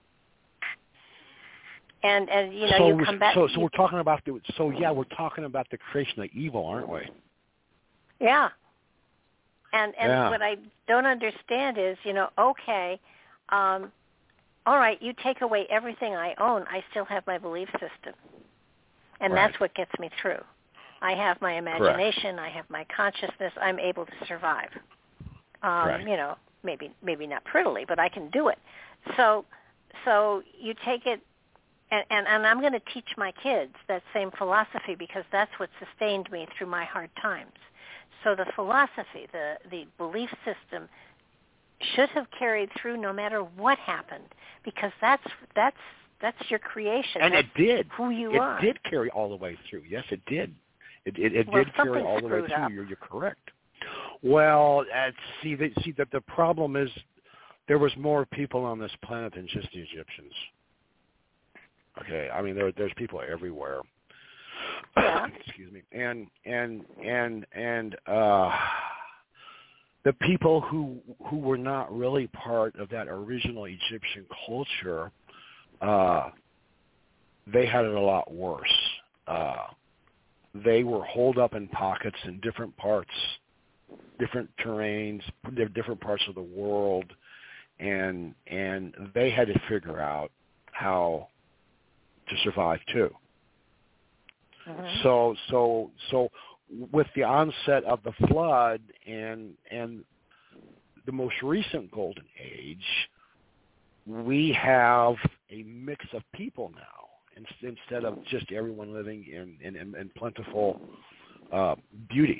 And and you know so, you come back. So, so you, we're talking about the. So yeah, we're talking about the creation of evil, aren't we? Yeah. And and Yeah. what I don't understand is, you know, okay, um, all right, you take away everything I own, I still have my belief system. And Right. that's what gets me through. I have my imagination, Correct. I have my consciousness, I'm able to survive. Um, right. You know, maybe maybe not prettily, but I can do it. So so you take it, and, and, and I'm going to teach my kids that same philosophy because that's what sustained me through my hard times. So the philosophy, the, the belief system should have carried through no matter what happened because that's that's that's your creation. And that's it did. Who you it are. It did carry all the way through. Yes, it did. It it, it well, did carry all the way up. through. You're, you're correct. Well, uh, see, the, see that the problem is there was more people on this planet than just the Egyptians. Okay, I mean there there's people everywhere. Yeah. Excuse me. And and and and uh, the people who who were not really part of that original Egyptian culture, uh, they had it a lot worse. Uh, they were holed up in pockets in different parts, different terrains, different parts of the world, and and they had to figure out how to survive too. Mm-hmm. So so so with the onset of the flood and and the most recent golden age, we have a mix of people now instead of just everyone living in in, in, in plentiful uh, beauty.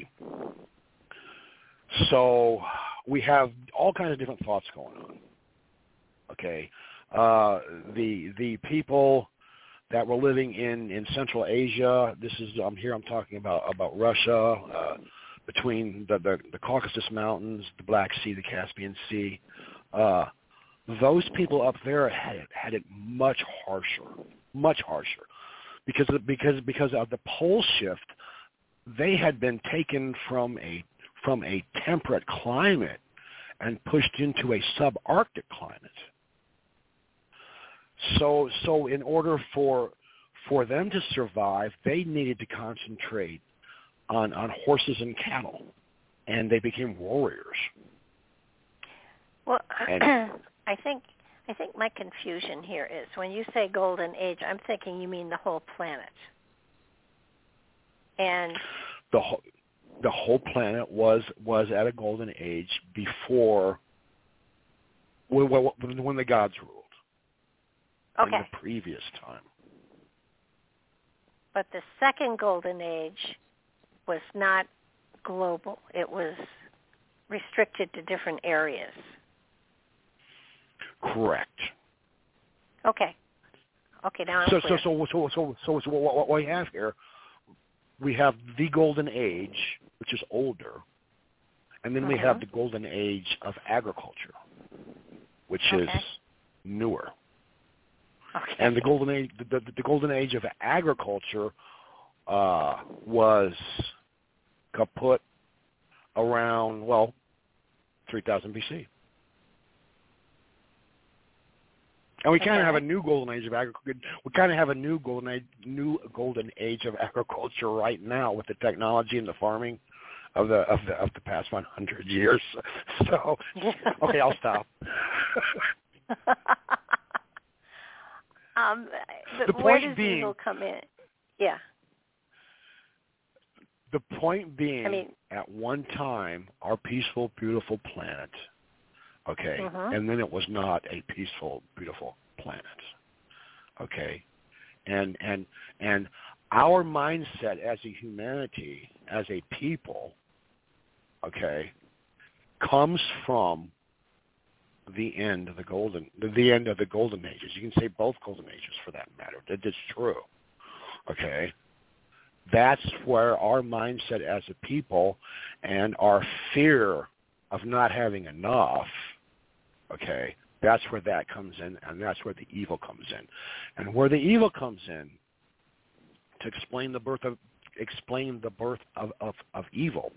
So we have all kinds of different thoughts going on. Okay, uh, the the people that were living in, in Central Asia. This is I'm here. I'm talking about about Russia, uh, between the, the the Caucasus Mountains, the Black Sea, the Caspian Sea. Uh, those people up there had it had it much harsher, much harsher, because of, because because of the pole shift. They had been taken from a from a temperate climate and pushed into a subarctic climate. So, so in order for for them to survive, they needed to concentrate on, on horses and cattle, and they became warriors. Well, and, I think I think my confusion here is when you say golden age, I'm thinking you mean the whole planet, and the whole the whole planet was was at a golden age before when, when, when the gods ruled. Okay. In the previous time. But the second golden age was not global. It was restricted to different areas. Correct. Okay. Okay, now I'm so, clear. so, so, so, so, so, so what, what we have here, we have the golden age, which is older, and then uh-huh. we have the golden age of agriculture, which okay. is newer. Okay. And the golden age, the, the, the golden age of agriculture, uh, was kaput around well, three thousand B C. And we kind of okay. have a new golden age of agriculture. We kind of have a new golden age, new golden age of agriculture right now with the technology and the farming of the of the of the past one hundred years. So, okay, I'll stop. Um, the where point does being, evil come in? Yeah. The point being, I mean, at one time, our peaceful, beautiful planet, okay, uh-huh. and then it was not a peaceful, beautiful planet, okay, and and and our mindset as a humanity, as a people, okay, comes from the end of the golden, the end of the golden ages. You can say both golden ages for that matter. That is true, okay. That's where our mindset as a people and our fear of not having enough, okay, that's where that comes in, and that's where the evil comes in. And where the evil comes in, to explain the birth of explain the birth of, of, of evil,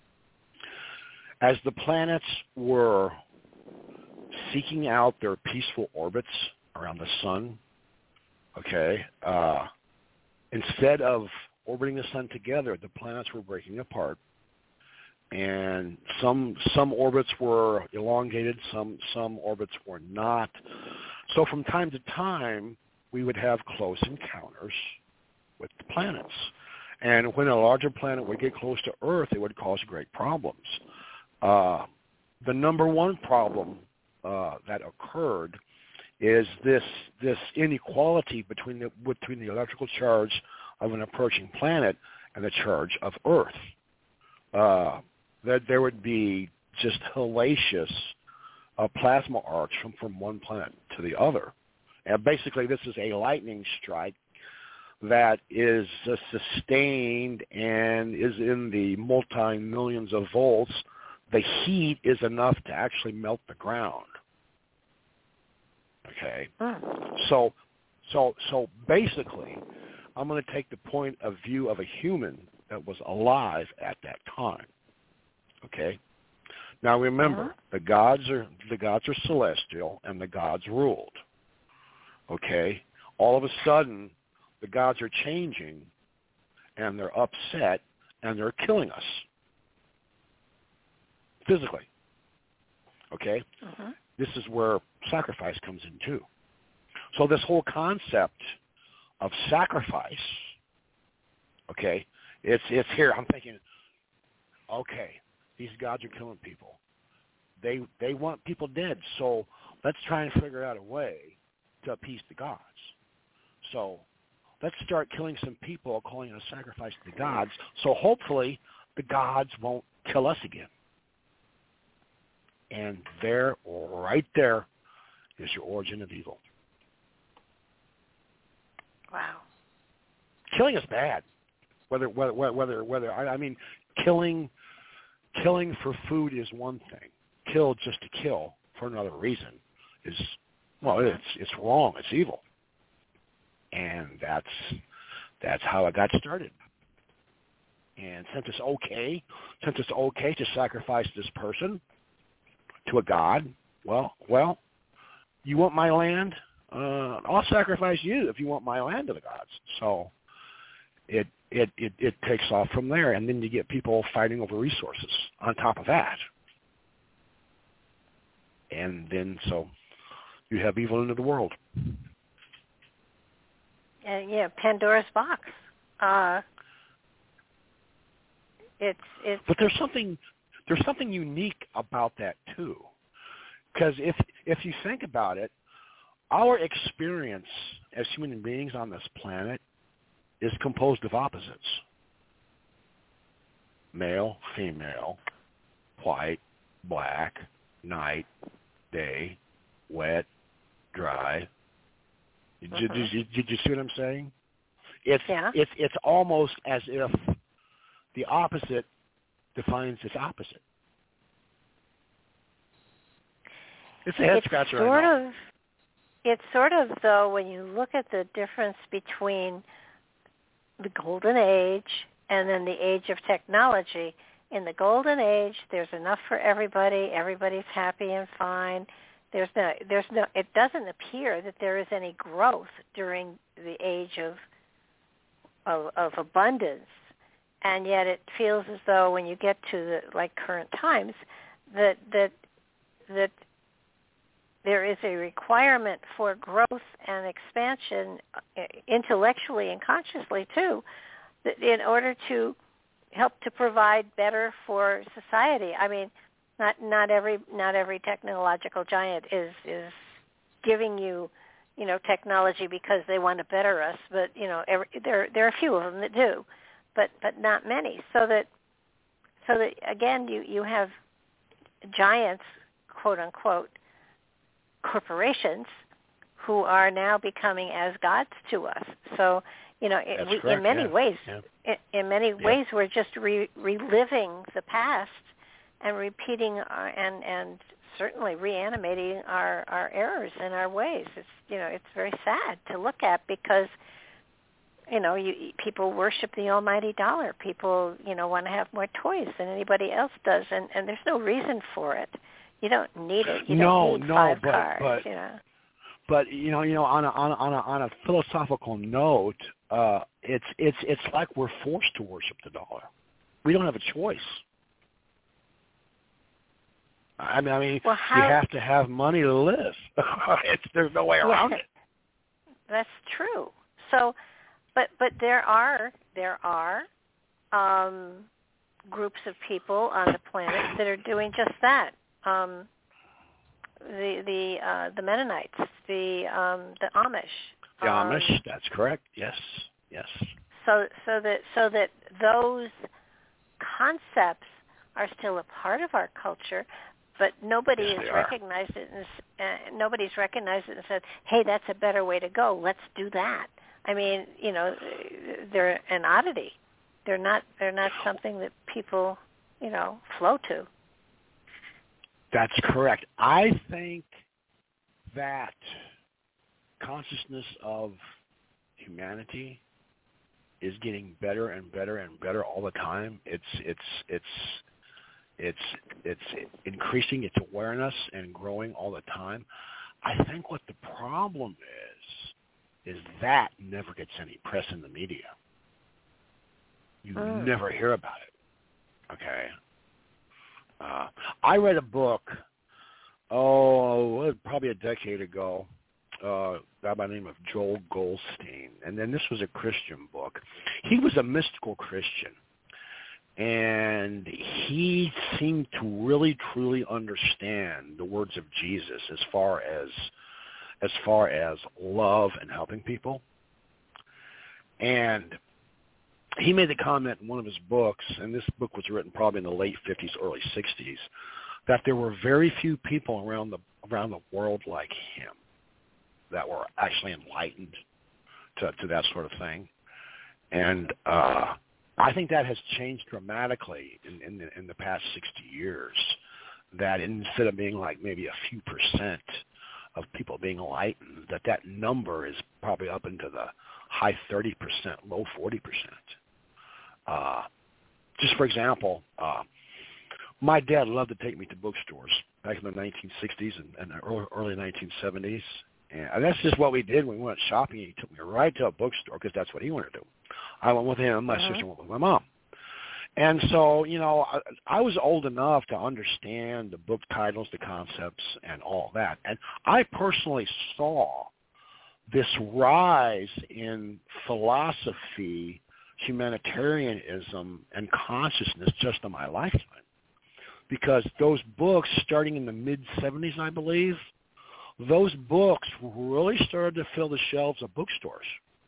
as the planets were seeking out their peaceful orbits around the sun, okay, uh, instead of orbiting the sun together, the planets were breaking apart, and some some orbits were elongated, some some orbits were not. So from time to time, we would have close encounters with the planets, and when a larger planet would get close to Earth, it would cause great problems. Uh, the number one problem uh, that occurred is this this inequality between the between the electrical charge of an approaching planet and the charge of Earth. Uh, that there would be just hellacious uh, plasma arcs from, from one planet to the other. And basically this is a lightning strike that is uh, sustained and is in the multi-millions of volts. The heat is enough to actually melt the ground. Okay? Mm. So, so, so basically, I'm going to take the point of view of a human that was alive at that time. Okay. Now remember, uh-huh. the gods are the gods are celestial, and the gods ruled. Okay. All of a sudden, the gods are changing, and they're upset, and they're killing us physically. Okay. Uh-huh. This is where sacrifice comes in too. So this whole concept of sacrifice, okay, it's it's here. I'm thinking, okay, these gods are killing people. They they want people dead, so let's try and figure out a way to appease the gods. So let's start killing some people, calling it a sacrifice to the gods, so hopefully the gods won't kill us again. And there, right there, is your origin of evil. Wow. Killing is bad. Whether whether whether whether I, I mean, killing killing for food is one thing. Kill just to kill for another reason is, well, it's it's wrong. It's evil. And that's that's how it got started. And since it's okay, since it's okay to sacrifice this person to a god, well, well, you want my land? Uh, I'll sacrifice you if you want my land to the gods. So it, it it it takes off from there, and then you get people fighting over resources on top of that. And then so you have evil into the world. And yeah, Pandora's box. Uh, it's it's. But there's something there's something unique about that too, because if if you think about it, our experience as human beings on this planet is composed of opposites. Male, female, white, black, night, day, wet, dry. Did, Uh-huh. did, did, did you see what I'm saying? It's, Yeah. it's, it's almost as if the opposite defines its opposite. It's a head It's scratcher. sort I know. of. It's sort of though when you look at the difference between the golden age and then the age of technology. In the golden age, there's enough for everybody. Everybody's happy and fine. There's no, there's no. It doesn't appear that there is any growth during the age of of, of abundance, and yet it feels as though when you get to the like current times, that that that there is a requirement for growth and expansion intellectually and consciously too, in order to help to provide better for society. I mean, not not every not every technological giant is is giving you, you know, technology because they want to better us, but you know, every, there there are a few of them that do, but but not many. So that so that again, you you have giants, quote unquote, corporations who are now becoming as gods to us. So, you know, it, we, correct, in many yeah. ways, Yeah. in, in many yeah. ways, we're just re, reliving the past and repeating our, and and certainly reanimating our, our errors and our ways. It's, you know, it's very sad to look at because, you know, you, people worship the almighty dollar. People, you know, want to have more toys than anybody else does, and, and there's no reason for it. You don't need it. You no, don't need no, five but, cars. but, you know. But you know, you know, on a on a, on a, on a philosophical note, uh, it's it's it's like we're forced to worship the dollar. We don't have a choice. I mean, I mean, well, how, you have to have money to live. it's, there's no way around it. That's true. So, but but there are there are um, groups of people on the planet that are doing just that. Um, the the uh, the Mennonites, the um, the Amish. The Amish. Um, that's correct. Yes. Yes. So so that so that those concepts are still a part of our culture. But nobody yes, has recognized it, and uh, nobody's recognized it and said, "Hey, that's a better way to go. Let's do that." I mean, you know, they're an oddity. They're not. They're not something that people, you know, flow to. That's correct. I think that consciousness of humanity is getting better and better and better all the time. It's it's it's. It's it's increasing its awareness and growing all the time. I think what the problem is, is that never gets any press in the media. You mm. never hear about it. Okay. Uh, I read a book, oh, probably a decade ago, uh, guy by the name of Joel Goldstein, and then this was a Christian book. He was a mystical Christian. And he seemed to really, truly understand the words of Jesus as far as as far as love and helping people. And he made the comment in one of his books, and this book was written probably in the late fifties, early sixties, that there were very few people around the around the world like him that were actually enlightened to, to that sort of thing. And uh I think that has changed dramatically in, in, the, in the past sixty years, that instead of being like maybe a few percent of people being enlightened, that that number is probably up into the high thirty percent, low forty percent. Uh, just for example, uh, my dad loved to take me to bookstores back in the nineteen sixties and, and early, early nineteen seventies. And that's just what we did when we went shopping. He took me right to a bookstore because that's what he wanted to do. I went with him. My uh-huh. sister went with my mom. And so, you know, I, I was old enough to understand the book titles, the concepts, and all that. And I personally saw this rise in philosophy, humanitarianism, and consciousness just in my lifetime. Because those books, starting in the mid-seventies, I believe, those books really started to fill the shelves of bookstores.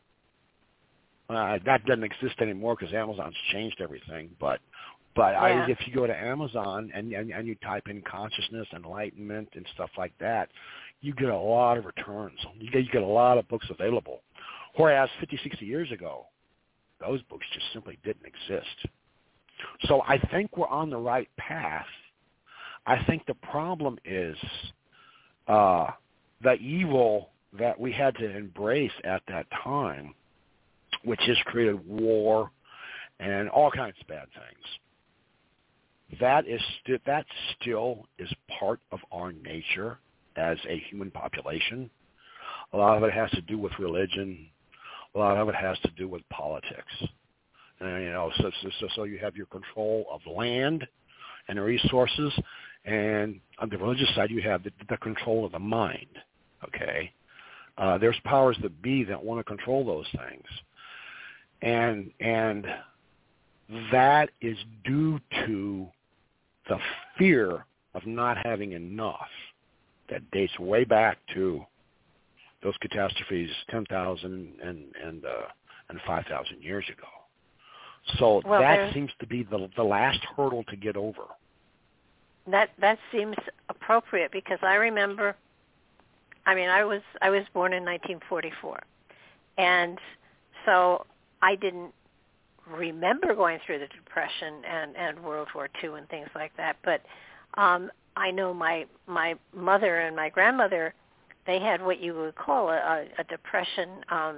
Uh, that doesn't exist anymore because Amazon's changed everything. But but yeah. I, if you go to Amazon and, and and you type in consciousness, enlightenment, and stuff like that, you get a lot of returns. You get, you get a lot of books available. Whereas fifty, sixty years ago, those books just simply didn't exist. So I think we're on the right path. I think the problem is uh, the evil that we had to embrace at that time, which has created war and all kinds of bad things. That is st- that still is part of our nature as a human population. A lot of it has to do with religion. A lot of it has to do with politics. And, you know, so, so, so you have your control of land and the resources, And on the religious side, you have the, the control of the mind, okay? Uh, there's powers that be that want to control those things. And and that is due to the fear of not having enough that dates way back to those catastrophes ten thousand and and uh, and five thousand years ago. So well, that seems to be the the last hurdle to get over. That that seems appropriate because I remember. I mean, I was I was born in nineteen forty-four, and so I didn't remember going through the Depression and, and World War Two and things like that. But um, I know my my mother and my grandmother, they had what you would call a, a depression um,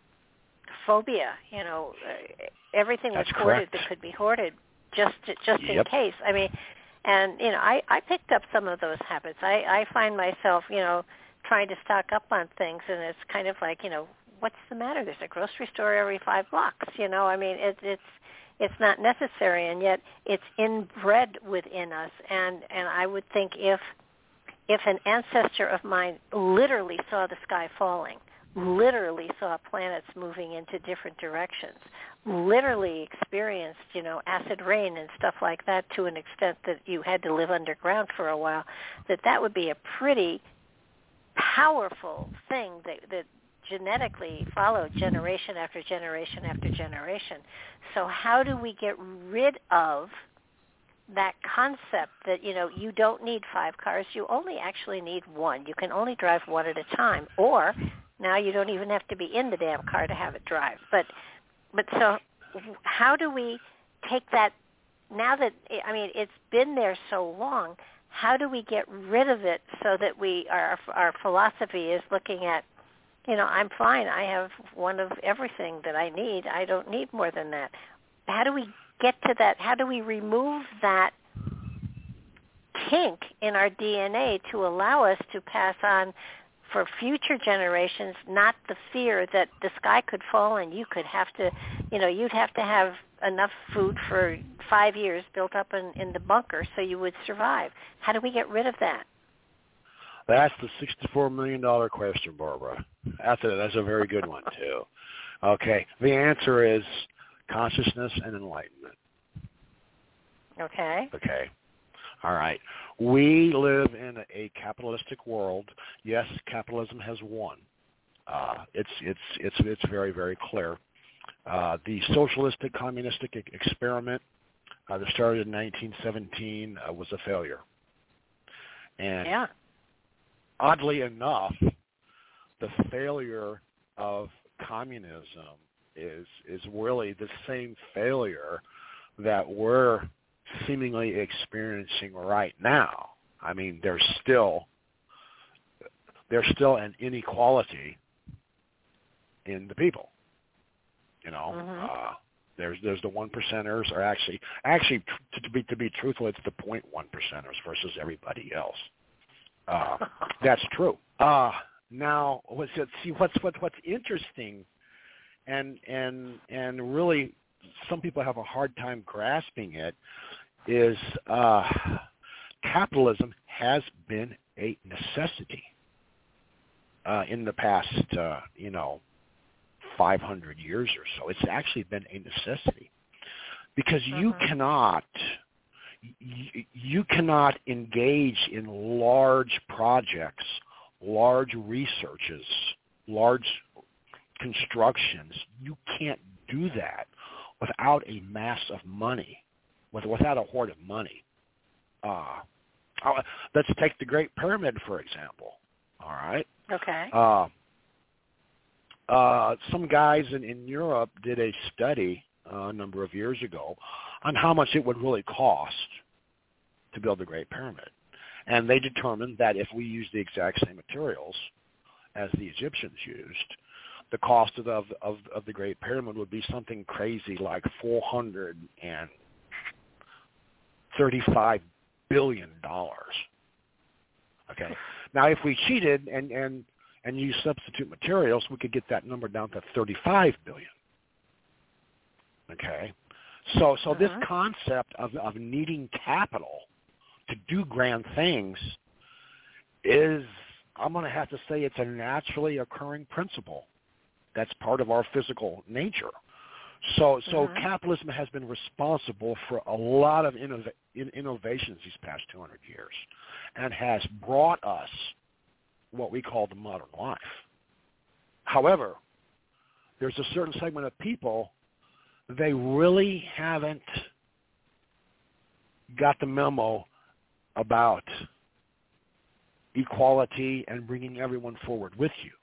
phobia. You know, everything was That's hoarded correct. that could be hoarded, just just Yep. in case. I mean, and you know, I, I picked up some of those habits. I, I find myself, you know, trying to stock up on things, and it's kind of like, you know, what's the matter? There's a grocery store every five blocks. You know, I mean, it, it's it's not necessary, and yet it's inbred within us. And and I would think if if an ancestor of mine literally saw the sky falling, literally saw planets moving into different directions, literally experienced, you know, acid rain and stuff like that to an extent that you had to live underground for a while, that that would be a pretty powerful thing that, that genetically followed generation after generation after generation. So how do we get rid of that concept that, you know, you don't need five cars, you only actually need one. You can only drive one at a time. Or now you don't even have to be in the damn car to have it drive. But but so how do we take that, now that, I mean, it's been there so long, how do we get rid of it so that we our our philosophy is looking at, you know, I'm fine. I have one of everything that I need. I don't need more than that. How do we get to that? How do we remove that kink in our D N A to allow us to pass on for future generations, not the fear that the sky could fall and you could have to, you know, you'd have to have enough food for five years built up in, in the bunker so you would survive. How do we get rid of that? That's the sixty-four million dollars question, Barbara. That's a, that's a very good one, too. Okay, the answer is consciousness and enlightenment. Okay. Okay. All right. We live in a capitalistic world. Yes, capitalism has won. Uh, it's it's it's it's very very clear. Uh, the socialistic communistic e- experiment uh, that started in nineteen seventeen uh, was a failure. And yeah. oddly enough, the failure of communism is is really the same failure that we're seemingly experiencing right now. I mean, there's still there's still an inequality in the people. You know, mm-hmm. uh, there's there's the one percenters, or actually actually to, to be to be truthful, it's the point one percenters versus everybody else. Uh, that's true. Uh, now, what's it, see what's what, what's interesting, and and and really, some people have a hard time grasping it, is uh, capitalism has been a necessity uh, in the past, uh, you know, five hundred years or so. It's actually been a necessity because uh-huh. you cannot you, you cannot engage in large projects, large researches, large constructions. You can't do that without a mass of money. With, without a hoard of money. Uh, let's take the Great Pyramid, for example. All right? Okay. Uh, uh, some guys in, in Europe did a study uh, a number of years ago on how much it would really cost to build the Great Pyramid. And they determined that if we use the exact same materials as the Egyptians used, the cost of, of, of, of the Great Pyramid would be something crazy like four hundred thirty-five billion dollars. Okay. Now, if we cheated and, and, and used substitute materials, we could get that number down to thirty-five billion dollars. Okay. So so uh-huh. this concept of, of needing capital to do grand things is, I'm going to have to say, it's a naturally occurring principle. That's part of our physical nature. So, so mm-hmm. capitalism has been responsible for a lot of innov- innovations these past two hundred years, and has brought us what we call the modern life. However, there's a certain segment of people, they really haven't got the memo about equality and bringing everyone forward with you.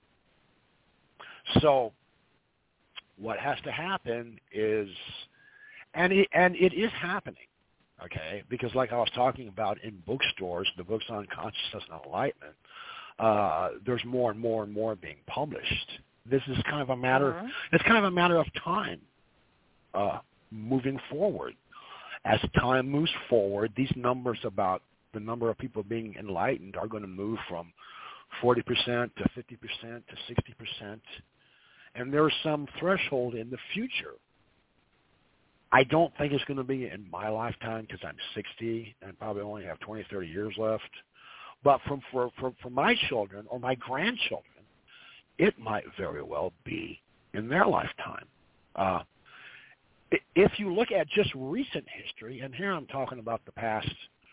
So what has to happen is, and it, and it is happening, okay, because like I was talking about in bookstores, the books on consciousness and enlightenment, uh, there's more and more and more being published. This is kind of a matter, mm-hmm. it's kind of a matter of time uh, moving forward. As time moves forward, these numbers about the number of people being enlightened are going to move from forty percent to fifty percent to sixty percent. And there's some threshold in the future. I don't think it's going to be in my lifetime because I'm sixty and probably only have twenty, thirty years left. But from, for, for, for my children or my grandchildren, it might very well be in their lifetime. Uh, if you look at just recent history, and here I'm talking about the past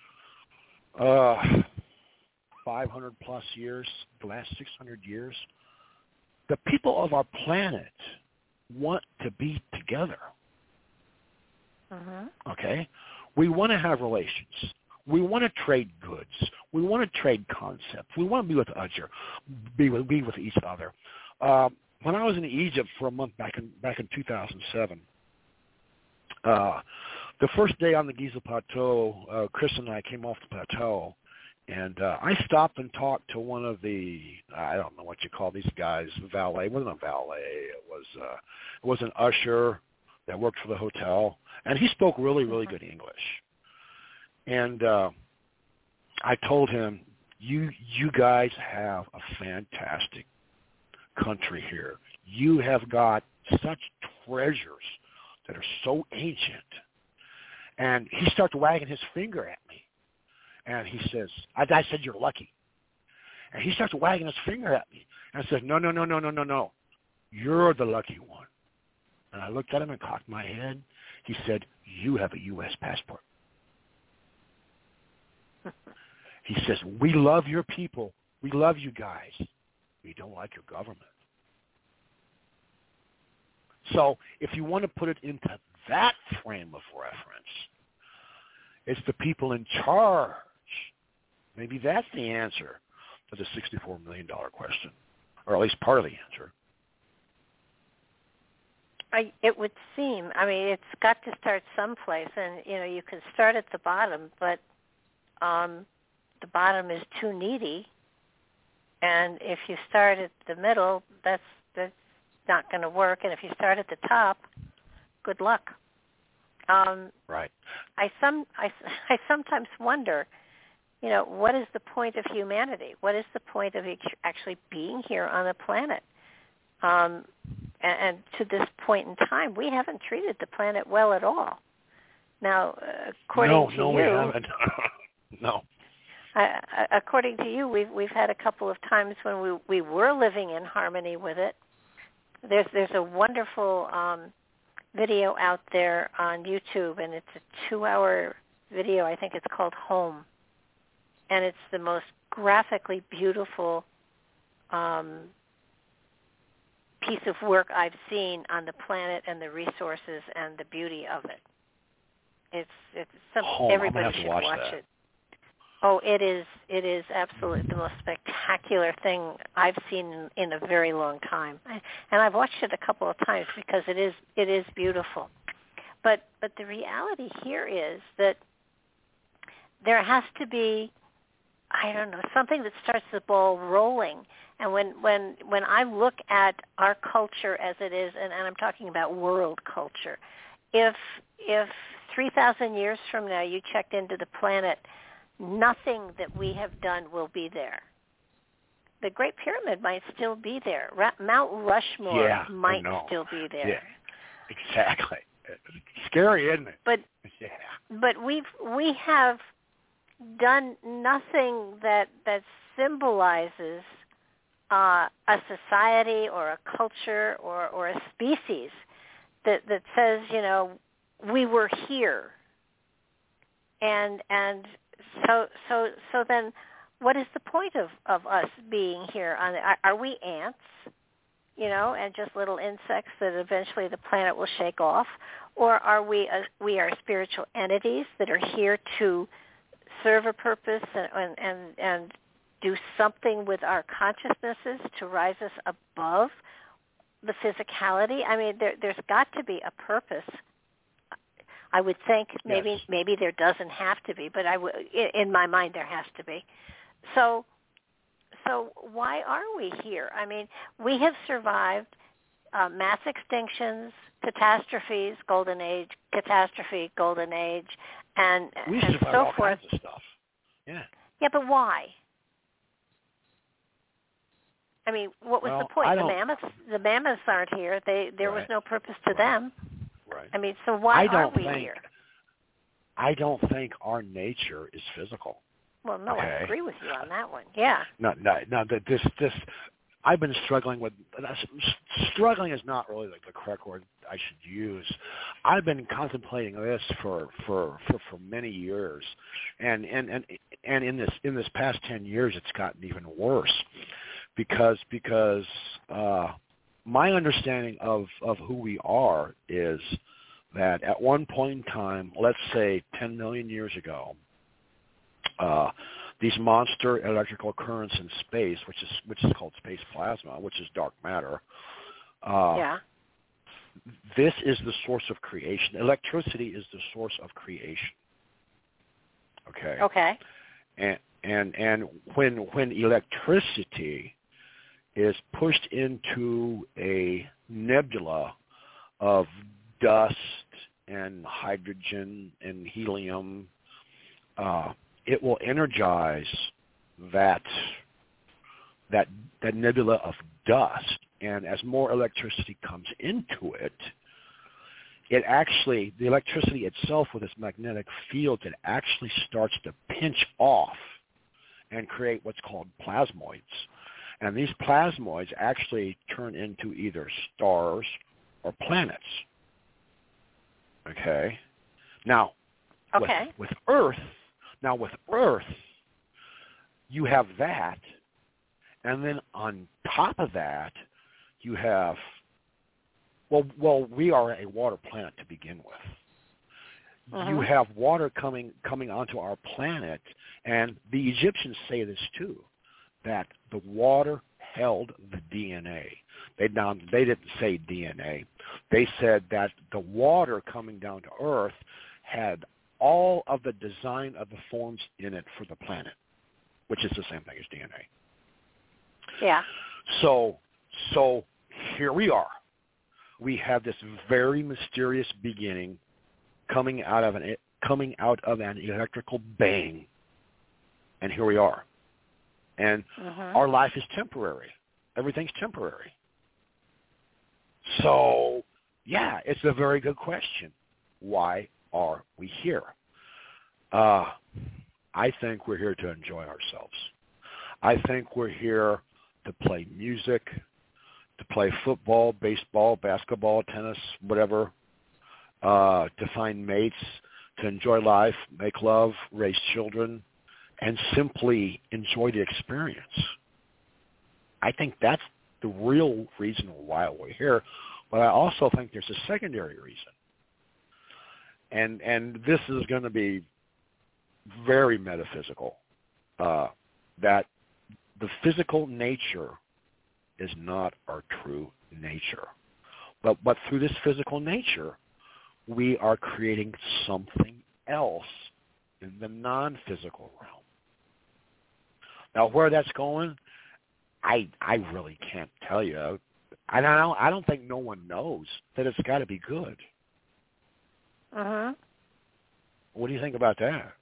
uh, five hundred plus years, the last six hundred years, the people of our planet want to be together. Mm-hmm. Okay? We want to have relations. We want to trade goods. We want to trade concepts. We want to be with other, be with, be with each other. Uh, when I was in Egypt for a month back in back in two thousand seven, uh, the first day on the Giza Plateau, uh, Chris and I came off the plateau, and uh, I stopped and talked to one of the, I don't know what you call these guys, valet. It wasn't a valet. It was uh, it was an usher that worked for the hotel, and he spoke really, really good English. And uh, I told him, you you guys have a fantastic country here. You have got such treasures that are so ancient. And he started wagging his finger at me. And he says, I, I said, you're lucky. And he starts wagging his finger at me. And I said, no, no, no, no, no, no, no. You're the lucky one. And I looked at him and cocked my head. He said, you have a U S passport. He says, we love your people. We love you guys. We don't like your government. So if you want to put it into that frame of reference, it's the people in charge. Maybe that's the answer to the sixty-four million dollars question, or at least part of the answer. I, it would seem, I mean, it's got to start someplace, and, you know, you can start at the bottom, but um, the bottom is too needy, and if you start at the middle, that's that's not going to work, and if you start at the top, good luck. Um, right. I some I, I sometimes wonder, you know, what is the point of humanity? What is the point of actually being here on the planet? Um, and, and to this point in time, we haven't treated the planet well at all. Now, according no, to no, you, we haven't. no. Uh, according to you, we've we've had a couple of times when we we were living in harmony with it. There's there's a wonderful um, video out there on YouTube, and it's a two-hour video. I think it's called Home, and it's the most graphically beautiful um, piece of work I've seen on the planet and the resources and the beauty of it. It's it's some, Home. everybody I'm should watch, watch that. it. Oh, it is it is absolutely the most spectacular thing I've seen in, in a very long time, and I've watched it a couple of times because it is it is beautiful. But but the reality here is that there has to be, I don't know, something that starts the ball rolling. And when when when I look at our culture as it is, and, and I'm talking about world culture, if if three thousand years from now you checked into the planet, nothing that we have done will be there. The Great Pyramid might still be there. Ra- Mount Rushmore yeah, might still be there. Yeah, exactly. It's scary, isn't it? But yeah. but we've we have done nothing that that symbolizes uh, a society or a culture or, or a species that that says, you know, we were here. And and so so so then, what is the point of, of us being here? On the, are, are we ants, you know, and just little insects that eventually the planet will shake off, or are we a, we are spiritual entities that are here to serve a purpose and and and, and do something with our consciousnesses to rise us above the physicality? I mean, there, there's got to be a purpose. I would think maybe yes. maybe there doesn't have to be, but I w- in my mind there has to be. So, so why are we here? I mean, we have survived uh, mass extinctions, catastrophes, golden age, catastrophe, golden age, and, we and survived so all forth. kinds of stuff. Yeah. Yeah, but why? I mean, what was well, the point? I The don't, mammoths, the mammoths aren't here. They there right. was no purpose to right. them. Right. I mean, so why I are don't we think, here? I don't think our nature is physical. Well, no, okay. I agree with you on that one. Yeah. No, no, no. This, this. I've been struggling with. Struggling is not really like the correct word I should use. I've been contemplating this for for, for, for many years, and, and and and in this in this past ten years, it's gotten even worse, because because uh, my understanding of, of who we are is that at one point in time, let's say ten million years ago, uh, these monster electrical currents in space, which is which is called space plasma, which is dark matter. Uh, yeah. This is the source of creation. Electricity is the source of creation. Okay. Okay. And and and when when electricity is pushed into a nebula of dust and hydrogen and helium, uh, it will energize that that that nebula of dust, and as more electricity comes into it, it actually, the electricity itself with its magnetic field, it actually starts to pinch off and create what's called plasmoids. And these plasmoids actually turn into either stars or planets. Okay? Now, Okay. with, with Earth, now with Earth, you have that, and then on top of that, you have, well, well, we are a water planet to begin with. Uh-huh. You have water coming coming onto our planet, and the Egyptians say this too, that the water held the D N A. They down they didn't say D N A. They said that the water coming down to Earth had all of the design of the forms in it for the planet, which is the same thing as D N A. Yeah. So, so here we are. We have this very mysterious beginning coming out of an coming out of an electrical bang, and here we are. And uh-huh. our life is temporary. Everything's temporary. So, yeah, it's a very good question. Why are we here? Uh, I think we're here to enjoy ourselves. I think we're here to play music, to play football, baseball, basketball, tennis, whatever, uh, to find mates, to enjoy life, make love, raise children, and simply enjoy the experience. I think that's the real reason why we're here, but I also think there's a secondary reason. And and this is going to be very metaphysical, uh, that the physical nature is not our true nature. But but through this physical nature, we are creating something else in the non-physical realm. Now, where that's going, I I really can't tell you. I don't I don't think no one knows, that it's got to be good. Uh-huh. What do you think about that?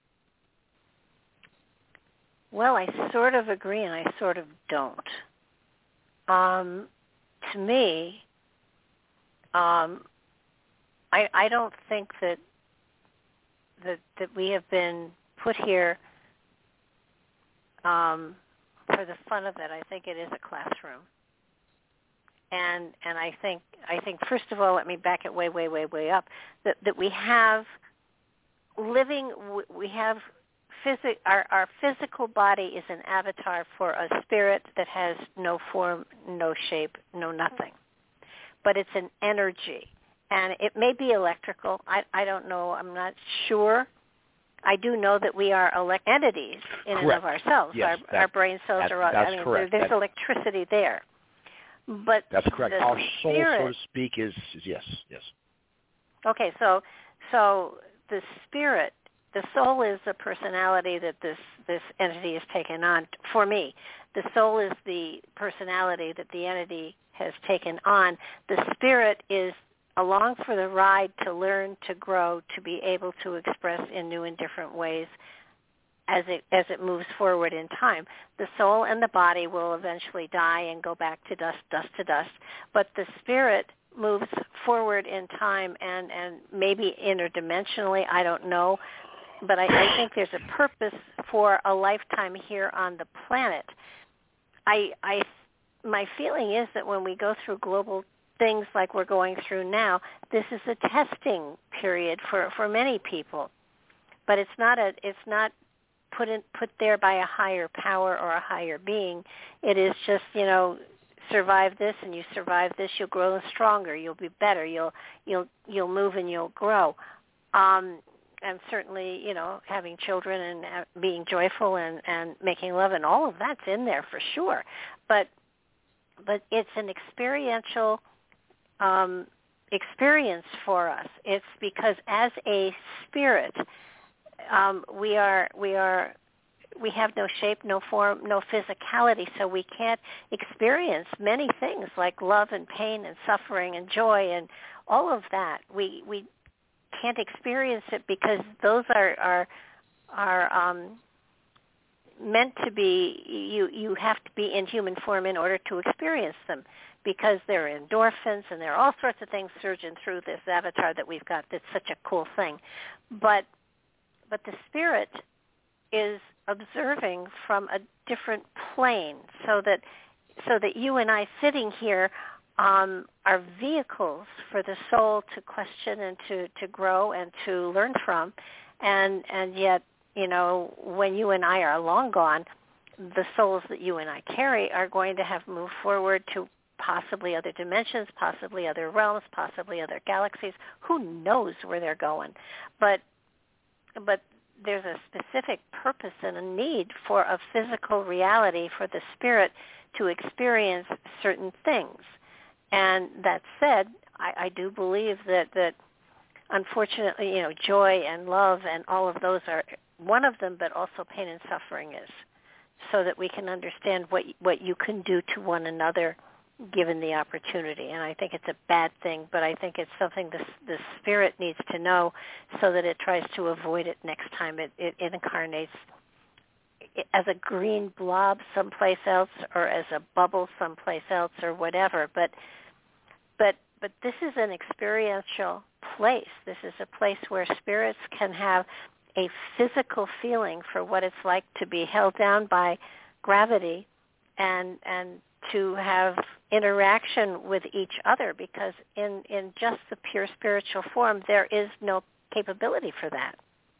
Well, I sort of agree and I sort of don't. Um, to me, um, I I don't think that that that we have been put here um, for the fun of it, I think it is a classroom. And and I think I think first of all, let me back it way, way, way, way up. That that we have living, we have physic. Our our physical body is an avatar for a spirit that has no form, no shape, no nothing. But it's an energy, and it may be electrical. I I don't know. I'm not sure. I do know that we are elect- entities in correct. and of ourselves. Yes, our, that, our brain cells that, are. That's I mean, correct. There, there's that, electricity there. But that's correct. The Our soul, spirit, so to speak, is, is yes, yes. Okay, so so the spirit, the soul is the personality that this this entity has taken on. For me, the soul is the personality that the entity has taken on. The spirit is along for the ride to learn, to grow, to be able to express in new and different ways as it as it moves forward in time. The soul and the body will eventually die and go back to dust, dust to dust, but the spirit moves forward in time and, and maybe interdimensionally, I don't know, but I, I think there's a purpose for a lifetime here on the planet. I, I, my feeling is that when we go through global things like we're going through now, this is a testing period for, for many people, but it's not a, it's not put in, put there by a higher power or a higher being. It is just, you know, survive this, and you survive this, you'll grow stronger, you'll be better, you'll you'll you'll move and you'll grow. Um, and certainly, you know, having children and uh, being joyful and, and making love and all of that's in there for sure. But but it's an experiential um, experience for us. It's because as a spirit, um, we are we are we have no shape, no form, no physicality, so we can't experience many things like love and pain and suffering and joy and all of that. We we can't experience it because those are are are um, meant to be. You you have to be in human form in order to experience them, because there are endorphins and there are all sorts of things surging through this avatar that we've got. That's such a cool thing, but but the spirit is observing from a different plane, so that so that you and I sitting here um, are vehicles for the soul to question and to, to grow and to learn from, and and yet, you know, when you and I are long gone, the souls that you and I carry are going to have moved forward to possibly other dimensions, possibly other realms, possibly other galaxies. Who knows where they're going? But but there's a specific purpose and a need for a physical reality for the spirit to experience certain things. And that said, I, I do believe that, that unfortunately, you know, joy and love and all of those are one of them, but also pain and suffering is, so that we can understand what what you can do to one another given the opportunity. And I think it's a bad thing, but I think it's something the, the spirit needs to know so that it tries to avoid it next time it, it, it incarnates as a green blob someplace else or as a bubble someplace else or whatever. But but but this is an experiential place. This is a place where spirits can have a physical feeling for what it's like to be held down by gravity and and to have interaction with each other, because in, in just the pure spiritual form, there is no capability for that.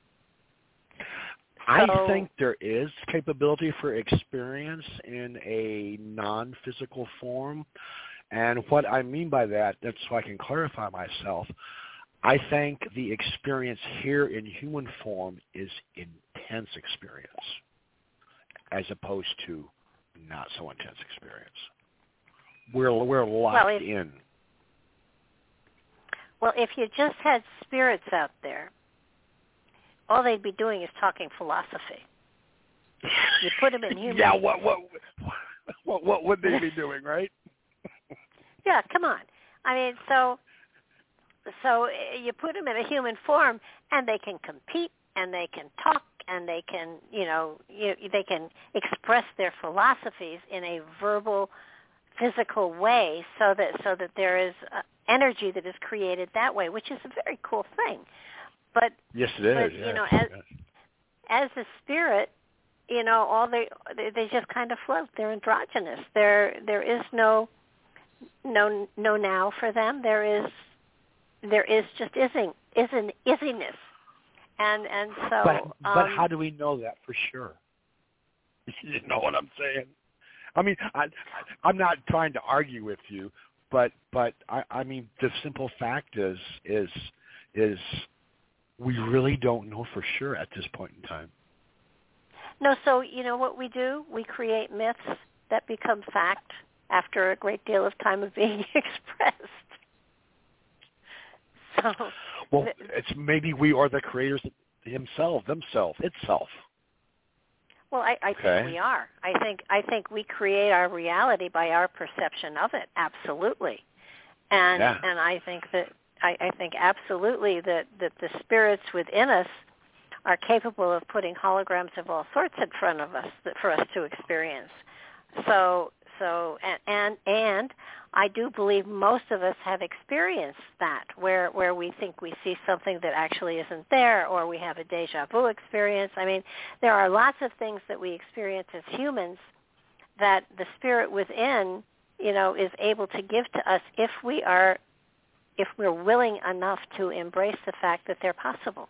I so, think there is capability for experience in a non-physical form. And what I mean by that, that's so I can clarify myself, I think the experience here in human form is intense experience as opposed to not so intense experience. We're we're locked well, if, in. Well, if you just had spirits out there, all they'd be doing is talking philosophy. You put them in human. Yeah, what what what what would they be doing, right? Yeah, come on. I mean, so so you put them in a human form, and they can compete, and they can talk, and they can, you know, you, they can express their philosophies in a verbal, physical way, so that so that there is uh, energy that is created that way, which is a very cool thing. But yes, it is. but, yes, you know, as yes. as a spirit, you know, all they they just kind of float. They're androgynous. There there is no no no now for them. There is there is just isn't isn't isiness. And and so But but um, how do we know that for sure? You know what I'm saying? I mean, I, I'm not trying to argue with you, but but I, I mean, the simple fact is is is we really don't know for sure at this point in time. No, so you know what we do? We create myths that become fact after a great deal of time of being expressed. So, well, th- it's maybe we are the creators themselves, themselves, itself. Well, I, I okay. think we are. I think I think we create our reality by our perception of it. Absolutely, and yeah. and I think that I, I think absolutely that, that the spirits within us are capable of putting holograms of all sorts in front of us that, for us to experience. So so and, and and I do believe most of us have experienced that, where where we think we see something that actually isn't there, or we have a deja vu experience. I mean, there are lots of things that we experience as humans that the spirit within, you know, is able to give to us if we are, if we're willing enough to embrace the fact that they're possible.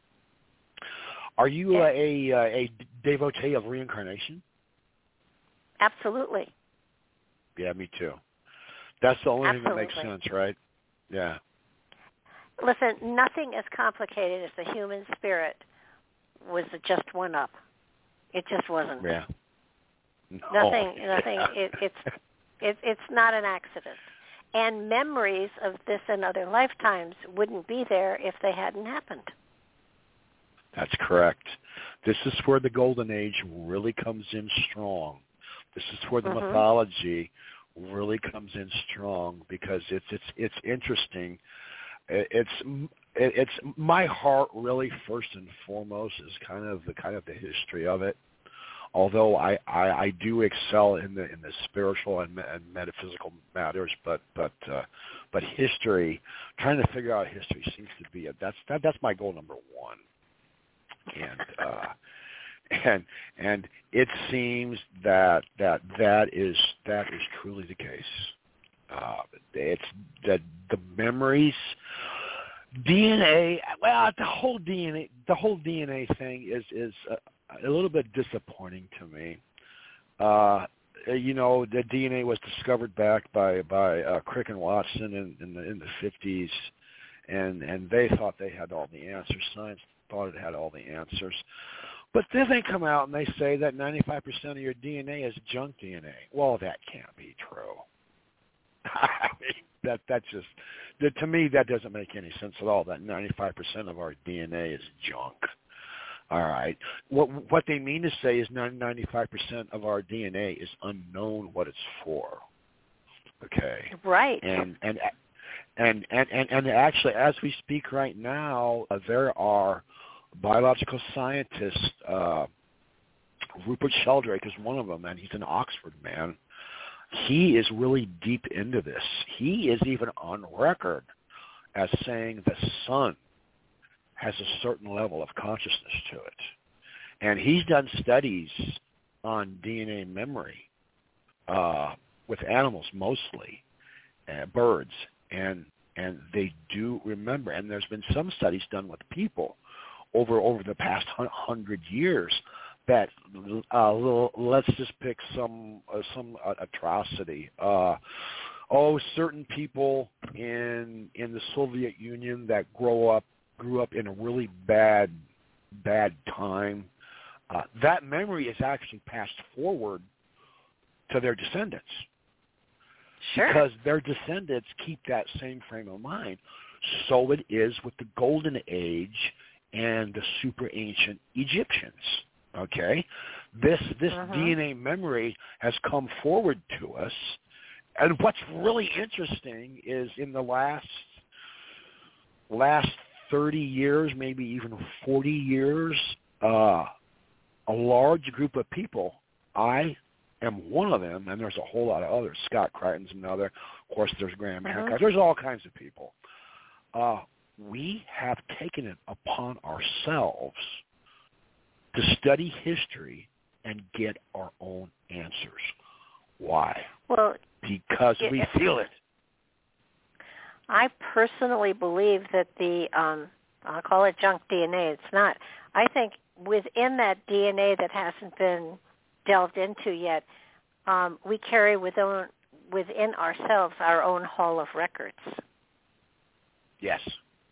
Are you uh, a, a a devotee of reincarnation? Absolutely. Yeah, me too. That's the only Absolutely. thing that makes sense, right? Yeah. Listen, nothing as complicated as the human spirit was just one up. It just wasn't. Yeah. No. Nothing. Nothing. It, it's it, it's not an accident. And memories of this and other lifetimes wouldn't be there if they hadn't happened. That's correct. This is where the golden age really comes in strong. This is where the mm-hmm. mythology really comes in strong, because it's it's it's interesting. It's it's my heart really first and foremost is kind of the kind of the history of it. Although I, I, I do excel in the in the spiritual and, and metaphysical matters, but but uh, but history, trying to figure out history seems to be a, that's that, that's my goal number one. And uh, and and it seems that that that is that is truly the case. Uh, it's that the memories, D N A. Well, the whole D N A, the whole D N A thing is is a, a little bit disappointing to me. Uh, you know, the D N A was discovered back by by uh, Crick and Watson in, in the in the fifties, and and they thought they had all the answers. Science thought it had all the answers. But then they come out and they say that ninety-five percent of your D N A is junk D N A. Well, that can't be true. I mean, that that just, that, to me, that doesn't make any sense at all, that ninety-five percent of our D N A is junk. All right. What what they mean to say is ninety-five percent of our D N A is unknown what it's for. Okay. Right. And and and and and, and actually, as we speak right now, uh, there are biological scientists. Uh, Rupert Sheldrake is one of them, and he's an Oxford man. He is really deep into this. He is even on record as saying the sun has a certain level of consciousness to it. And he's done studies on D N A memory uh, with animals mostly, uh, birds, and and they do remember. And there's been some studies done with people over over the past hundred years that uh, let's just pick some uh, some uh, atrocity. Uh, oh, certain people in in the Soviet Union that grow up grew up in a really bad bad time. Uh, that memory is actually passed forward to their descendants. Sure. Because their descendants keep that same frame of mind. So it is with the Golden Age and the super ancient Egyptians. Okay, this this uh-huh. D N A memory has come forward to us, and what's really interesting is in the last last thirty years, maybe even forty years, uh, a large group of people, I am one of them, and there's a whole lot of others. Scott Crichton's another. Of course, there's Graham uh-huh. Hancock. There's all kinds of people. Uh, we have taken it upon ourselves to study history and get our own answers. Why? Well, because it, we feel it. I personally believe that the, um, I'll call it junk D N A. It's not. I think within that D N A that hasn't been delved into yet, um, we carry within, within ourselves our own hall of records. Yes.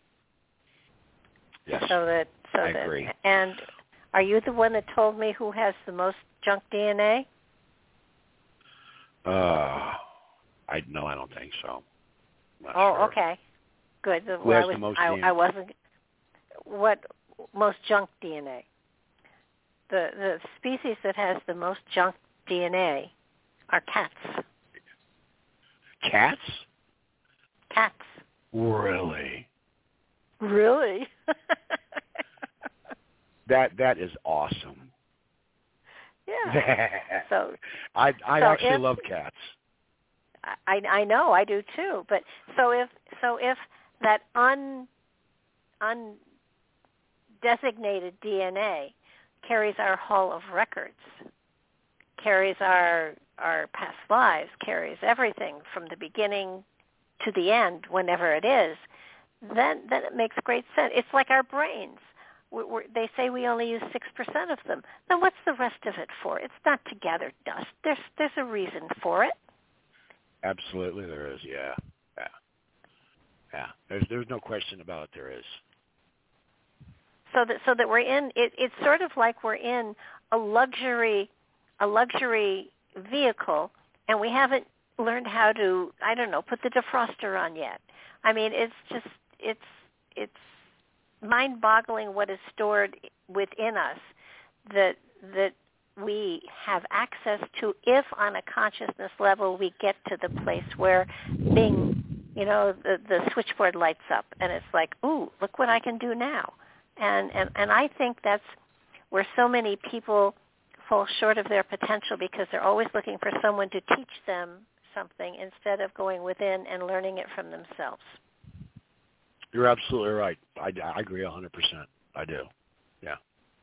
Yes. So that, so I that, agree. And are you the one that told me who has the most junk D N A? Uh, I no, I don't think so. Not oh, sure. okay. Good. Who well, has I, was, the most I, D N A? I wasn't. What most junk D N A? The the species that has the most junk D N A are cats. Cats? Cats. Really? Really? that that is awesome. Yeah. so I I so actually if, love cats. I I know I do too. But so if so if that un undesignated D N A carries our hall of records, carries our our past lives, carries everything from the beginning to the end, whenever it is, then then it makes great sense. It's like our brains. We're, we're, they say we only use six percent of them. Then what's the rest of it for? It's not to gather dust. There's there's a reason for it. Absolutely, there is. Yeah, yeah, yeah. There's there's no question about it. There is. So that so that we're in it. It's sort of like we're in a luxury a luxury vehicle, and we haven't learned how to I don't know put the defroster on yet. I mean, it's just it's it's mind-boggling what is stored within us that that we have access to if on a consciousness level we get to the place where bing, you know, the, the switchboard lights up and it's like, ooh, look what I can do now. And, and, and I think that's where so many people fall short of their potential because they're always looking for someone to teach them something instead of going within and learning it from themselves. You're absolutely right. I, I agree one hundred percent. I do. Yeah.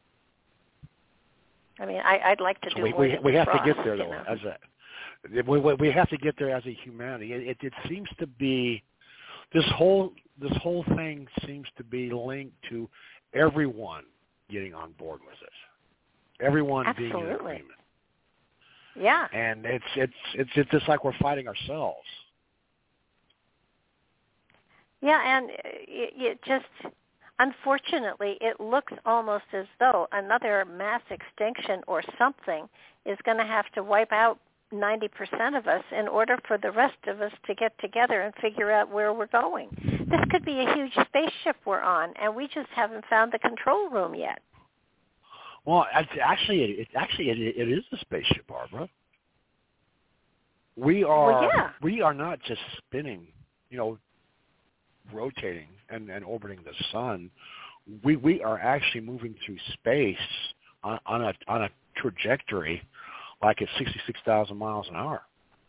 I mean, I, I'd like to so do we, more we, than we have defrost, to get there, though, you know? as a we, we, we have to get there as a humanity. It, it, it seems to be this whole this whole thing seems to be linked to everyone getting on board with it. Everyone Absolutely. being in agreement. Yeah. And it's it's it's it's just like we're fighting ourselves. Yeah, and it, it just, unfortunately, it looks almost as though another mass extinction or something is going to have to wipe out ninety percent of us in order for the rest of us to get together and figure out where we're going. This could be a huge spaceship we're on, and we just haven't found the control room yet. Well, it's actually, it's actually it, it is a spaceship, Barbara. We are well, yeah. we are not just spinning, you know, rotating and, and orbiting the sun. We we are actually moving through space on, on a on a trajectory like at sixty-six thousand miles an hour.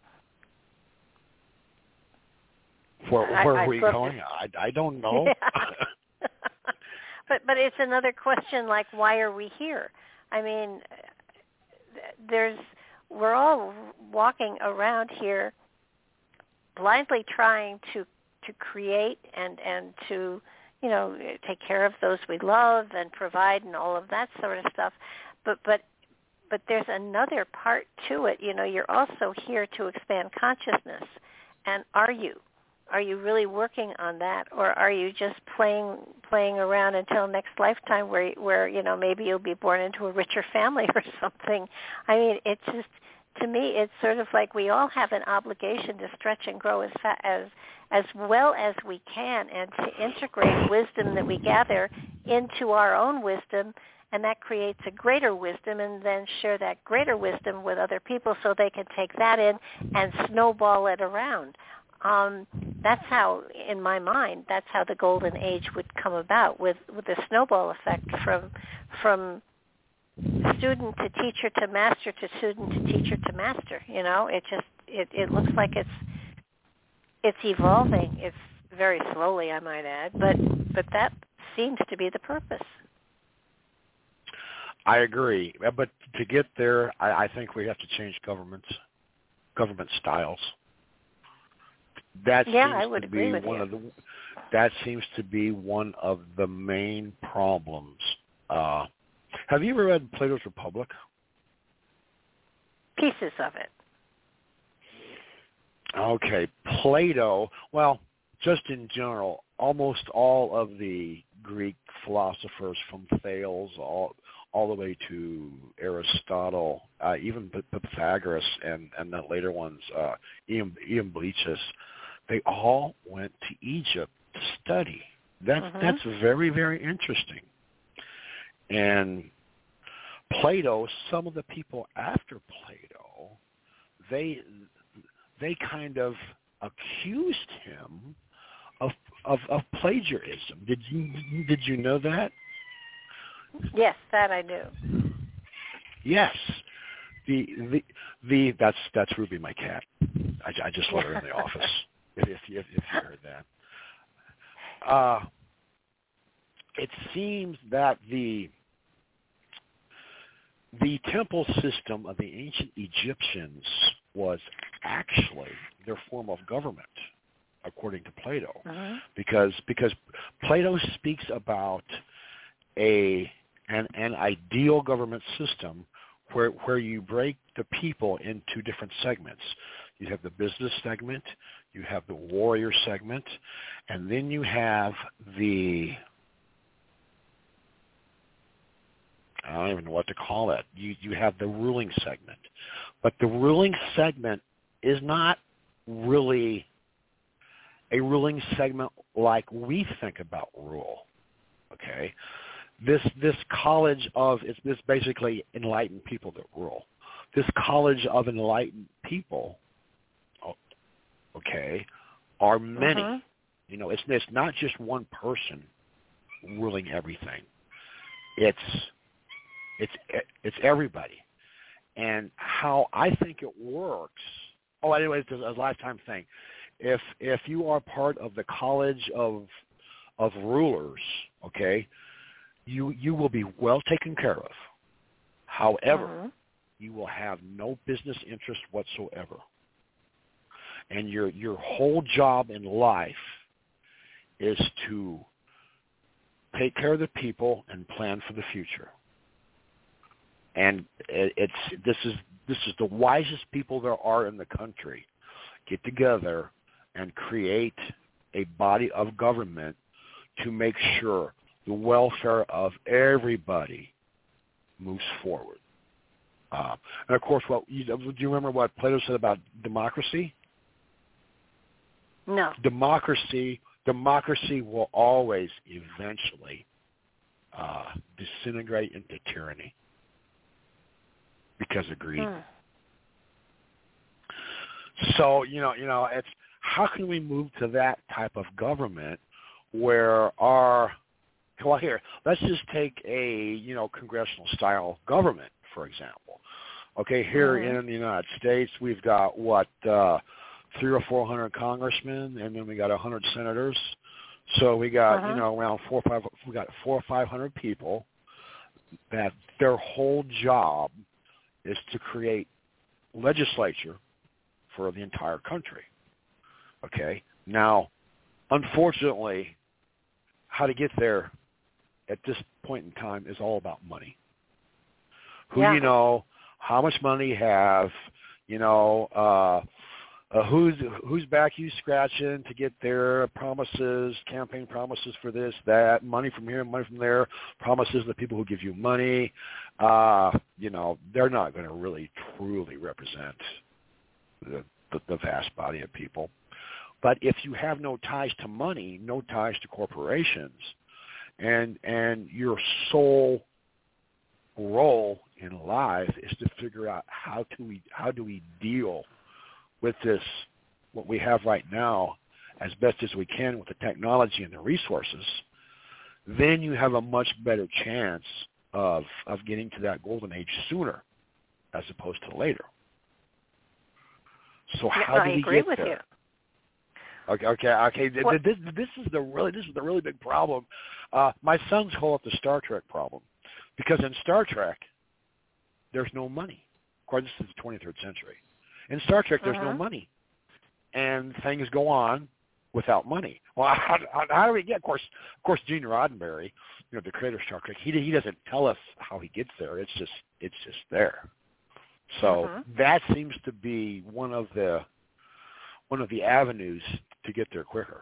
Where, I, where I are we going? I, I don't know. Yeah. but but it's another question like, why are we here? I mean, there's we're all walking around here blindly trying to to create and, and to, you know, take care of those we love and provide and all of that sort of stuff. But but but there's another part to it. You know, you're also here to expand consciousness. And are you? Are you really working on that, or are you just playing playing around until next lifetime, where where you know maybe you'll be born into a richer family or something? I mean, it's just, to me, it's sort of like we all have an obligation to stretch and grow as fa- as as well as we can, and to integrate wisdom that we gather into our own wisdom, and that creates a greater wisdom, and then share that greater wisdom with other people so they can take that in and snowball it around. Um, that's how, in my mind, that's how the golden age would come about, with, with the snowball effect from from student to teacher to master to student to teacher to master. You know, it just it, it looks like it's it's evolving. It's very slowly, I might add, but but that seems to be the purpose. I agree, but to get there, I, I think we have to change governments, government styles. That yeah, seems I would to agree be with one you. of the. That seems to be one of the main problems. Uh, have you ever read Plato's Republic? Pieces of it. Okay, Plato. Well, just in general, almost all of the Greek philosophers, from Thales all all the way to Aristotle, uh, even Pythagoras and, and the later ones, uh, Ian, Iamblichus, they all went to Egypt to study. That's Mm-hmm. that's very, very interesting. And Plato, some of the people after Plato, they they kind of accused him of of, of plagiarism. Did you did you know that? Yes, that I knew. Yes. The the the that's that's Ruby, my cat. I, I just let her in the office. If if you, if you heard that. Uh, it seems that the the temple system of the ancient Egyptians was actually their form of government, according to Plato, Mm-hmm. because because Plato speaks about a an an ideal government system where where you break the people into different segments. You have the business segment, you have the warrior segment, and then you have the, I don't even know what to call it. You you have the ruling segment. But the ruling segment is not really a ruling segment like we think about rule. Okay? This this college of, it's this basically enlightened people that rule. This college of enlightened people, okay, are many. Mm-hmm. You know, it's it's not just one person ruling everything. It's it's it's everybody. And how I think it works. Oh, anyway, it's a lifetime thing. If if you are part of the college of of rulers, okay, you you will be well taken care of. However, Mm-hmm. you will have no business interest whatsoever. And your your whole job in life is to take care of the people and plan for the future. And it, it's this is this is the wisest people there are in the country get together and create a body of government to make sure the welfare of everybody moves forward. Uh, and of course, what you, do you remember what Plato said about democracy? No. Democracy, democracy will always eventually uh, disintegrate into tyranny because of greed. Hmm. So you know, you know, it's how can we move to that type of government where our well, here, let's just take a you know congressional style government, for example. Okay, here Mm-hmm. in the United States, we've got what uh, three or four hundred congressmen, and then we got a hundred senators. So we got Uh-huh. you know around four or five. We got four or five hundred people that their whole job is to create legislature for the entire country. Okay, now, unfortunately, how to get there at this point in time is all about money. Who Yeah. you know, how much money you have, you know, uh, uh, who's who's back you scratching to get their promises, campaign promises for this, that, money from here, money from there, promises to people who give you money. Uh, you know, they're not going to really truly represent the, the, the vast body of people. But if you have no ties to money, no ties to corporations, and and your sole role in life is to figure out how do we how do we deal with this, what we have right now, as best as we can with the technology and the resources, then you have a much better chance of of getting to that golden age sooner as opposed to later. So how no, do I we agree get with there? you. Okay, okay, okay. What? This this is the really this is the really big problem. Uh, my sons call it the Star Trek problem. Because in Star Trek, there's no money. Of course, this is the twenty-third century. In Star Trek, there's uh-huh. no money. And things go on without money. Well, how, how, how do we get? Of course, of course, Gene Roddenberry, you know, the creator of Star Trek, he he doesn't tell us how he gets there. It's just it's just there. So uh-huh. that seems to be one of the one of the avenues to get there quicker.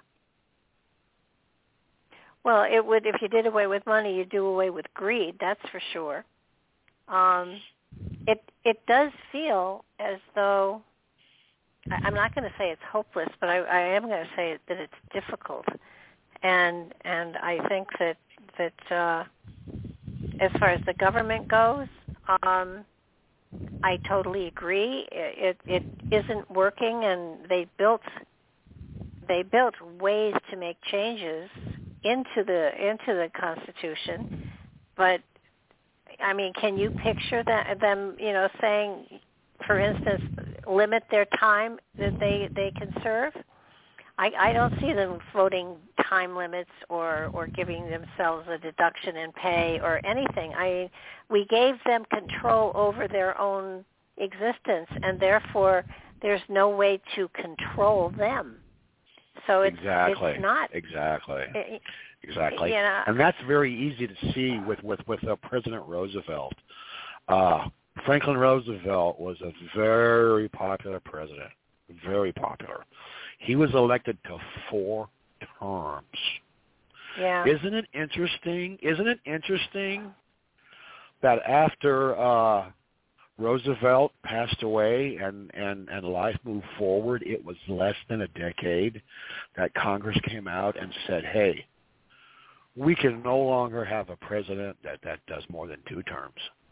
Well, it would, if you did away with money, you'd do away with greed. That's for sure. Um, it it does feel as though, I'm not going to say it's hopeless, but I, I am going to say that it's difficult, and and I think that that uh, as far as the government goes, um, I totally agree. It, it it isn't working, and they built they built ways to make changes into the into the Constitution, but I mean, can you picture that them, you know, saying, for instance, limit their time that they, they can serve? I, I don't see them voting time limits or, or giving themselves a deduction in pay or anything. I we gave them control over their own existence, and therefore there's no way to control them. So it's, exactly. it's not exactly. It, Exactly, you know, and that's very easy to see with with with uh, President Roosevelt. Uh, Franklin Roosevelt was a very popular president, very popular. He was elected to four terms. Yeah. Isn't it interesting? Isn't it interesting that after uh, Roosevelt passed away and, and, and life moved forward, it was less than a decade that Congress came out and said, hey, we can no longer have a president that, that does more than two terms.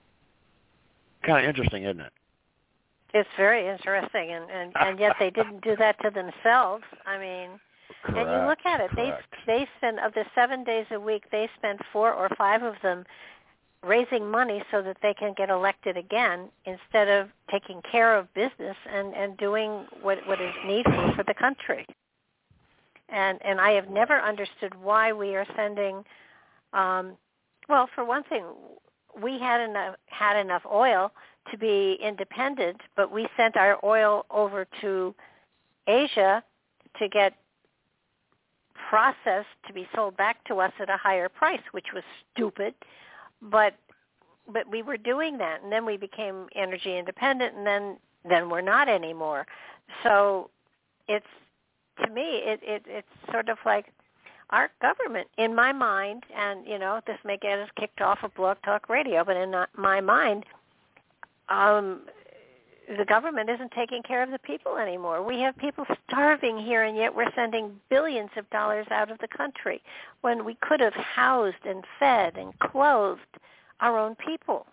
Kind of interesting, isn't it? It's very interesting, and, and, and yet they didn't do that to themselves. I mean, correct, and you look at it, correct. they they spend, of the seven days a week, they spend four or five of them raising money so that they can get elected again instead of taking care of business and, and doing what, what is needful for the country. And and I have never understood why we are sending, um, well, for one thing, we had enough, had enough oil to be independent, but we sent our oil over to Asia to get processed to be sold back to us at a higher price, which was stupid. But but we were doing that, and then we became energy independent, and then, then we're not anymore. So it's, to me, it, it it's sort of like our government, in my mind, and, you know, this may get us kicked off of Blog Talk Radio, but in my mind, um, the government isn't taking care of the people anymore. We have people starving here, and yet we're sending billions of dollars out of the country when we could have housed and fed and clothed our own people.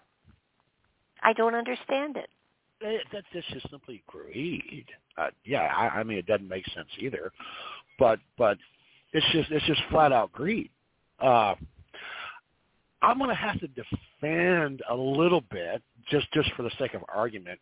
I don't understand it. That's just simply greed. Uh, yeah, I, I mean, it doesn't make sense either, but but it's just it's just flat out greed. Uh, I'm going to have to defend a little bit, just just for the sake of argument,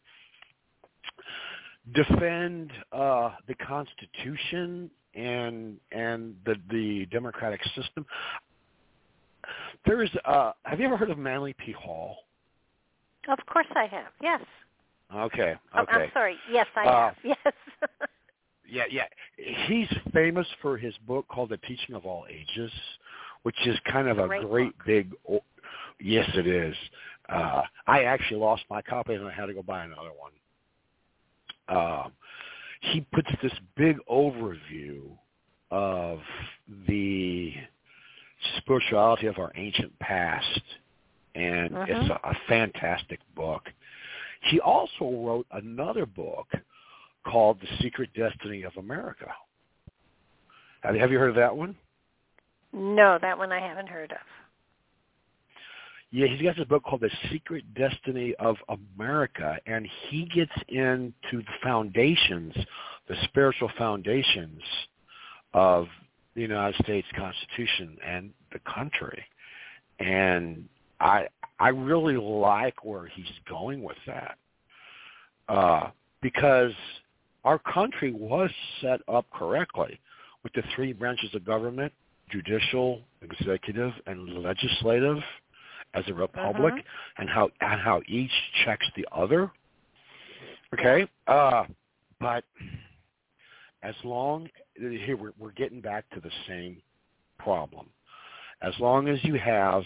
defend uh, the Constitution and and the the democratic system. There is. Uh, have you ever heard of Manly P. Hall? Of course I have. Yes. Okay. Oh, Okay. I'm sorry. Yes, I uh, have. Yes. yeah, yeah. He's famous for his book called The Teaching of All Ages, which is kind of a great, great book. big. Yes, it is. Uh, I actually lost my copy and I had to go buy another one. Um, he puts this big overview of the spirituality of our ancient past, and uh-huh. it's a, a fantastic book. He also wrote another book called The Secret Destiny of America. Have you, have you heard of that one? No, that one I haven't heard of. Yeah, he's got this book called The Secret Destiny of America, and he gets into the foundations, the spiritual foundations of the United States Constitution and the country. And I I really like where he's going with that, uh, because our country was set up correctly with the three branches of government, judicial, executive, and legislative. as a republic, uh-huh. and how and how each checks the other. Okay, uh, but as long here we're, we're getting back to the same problem. As long as you have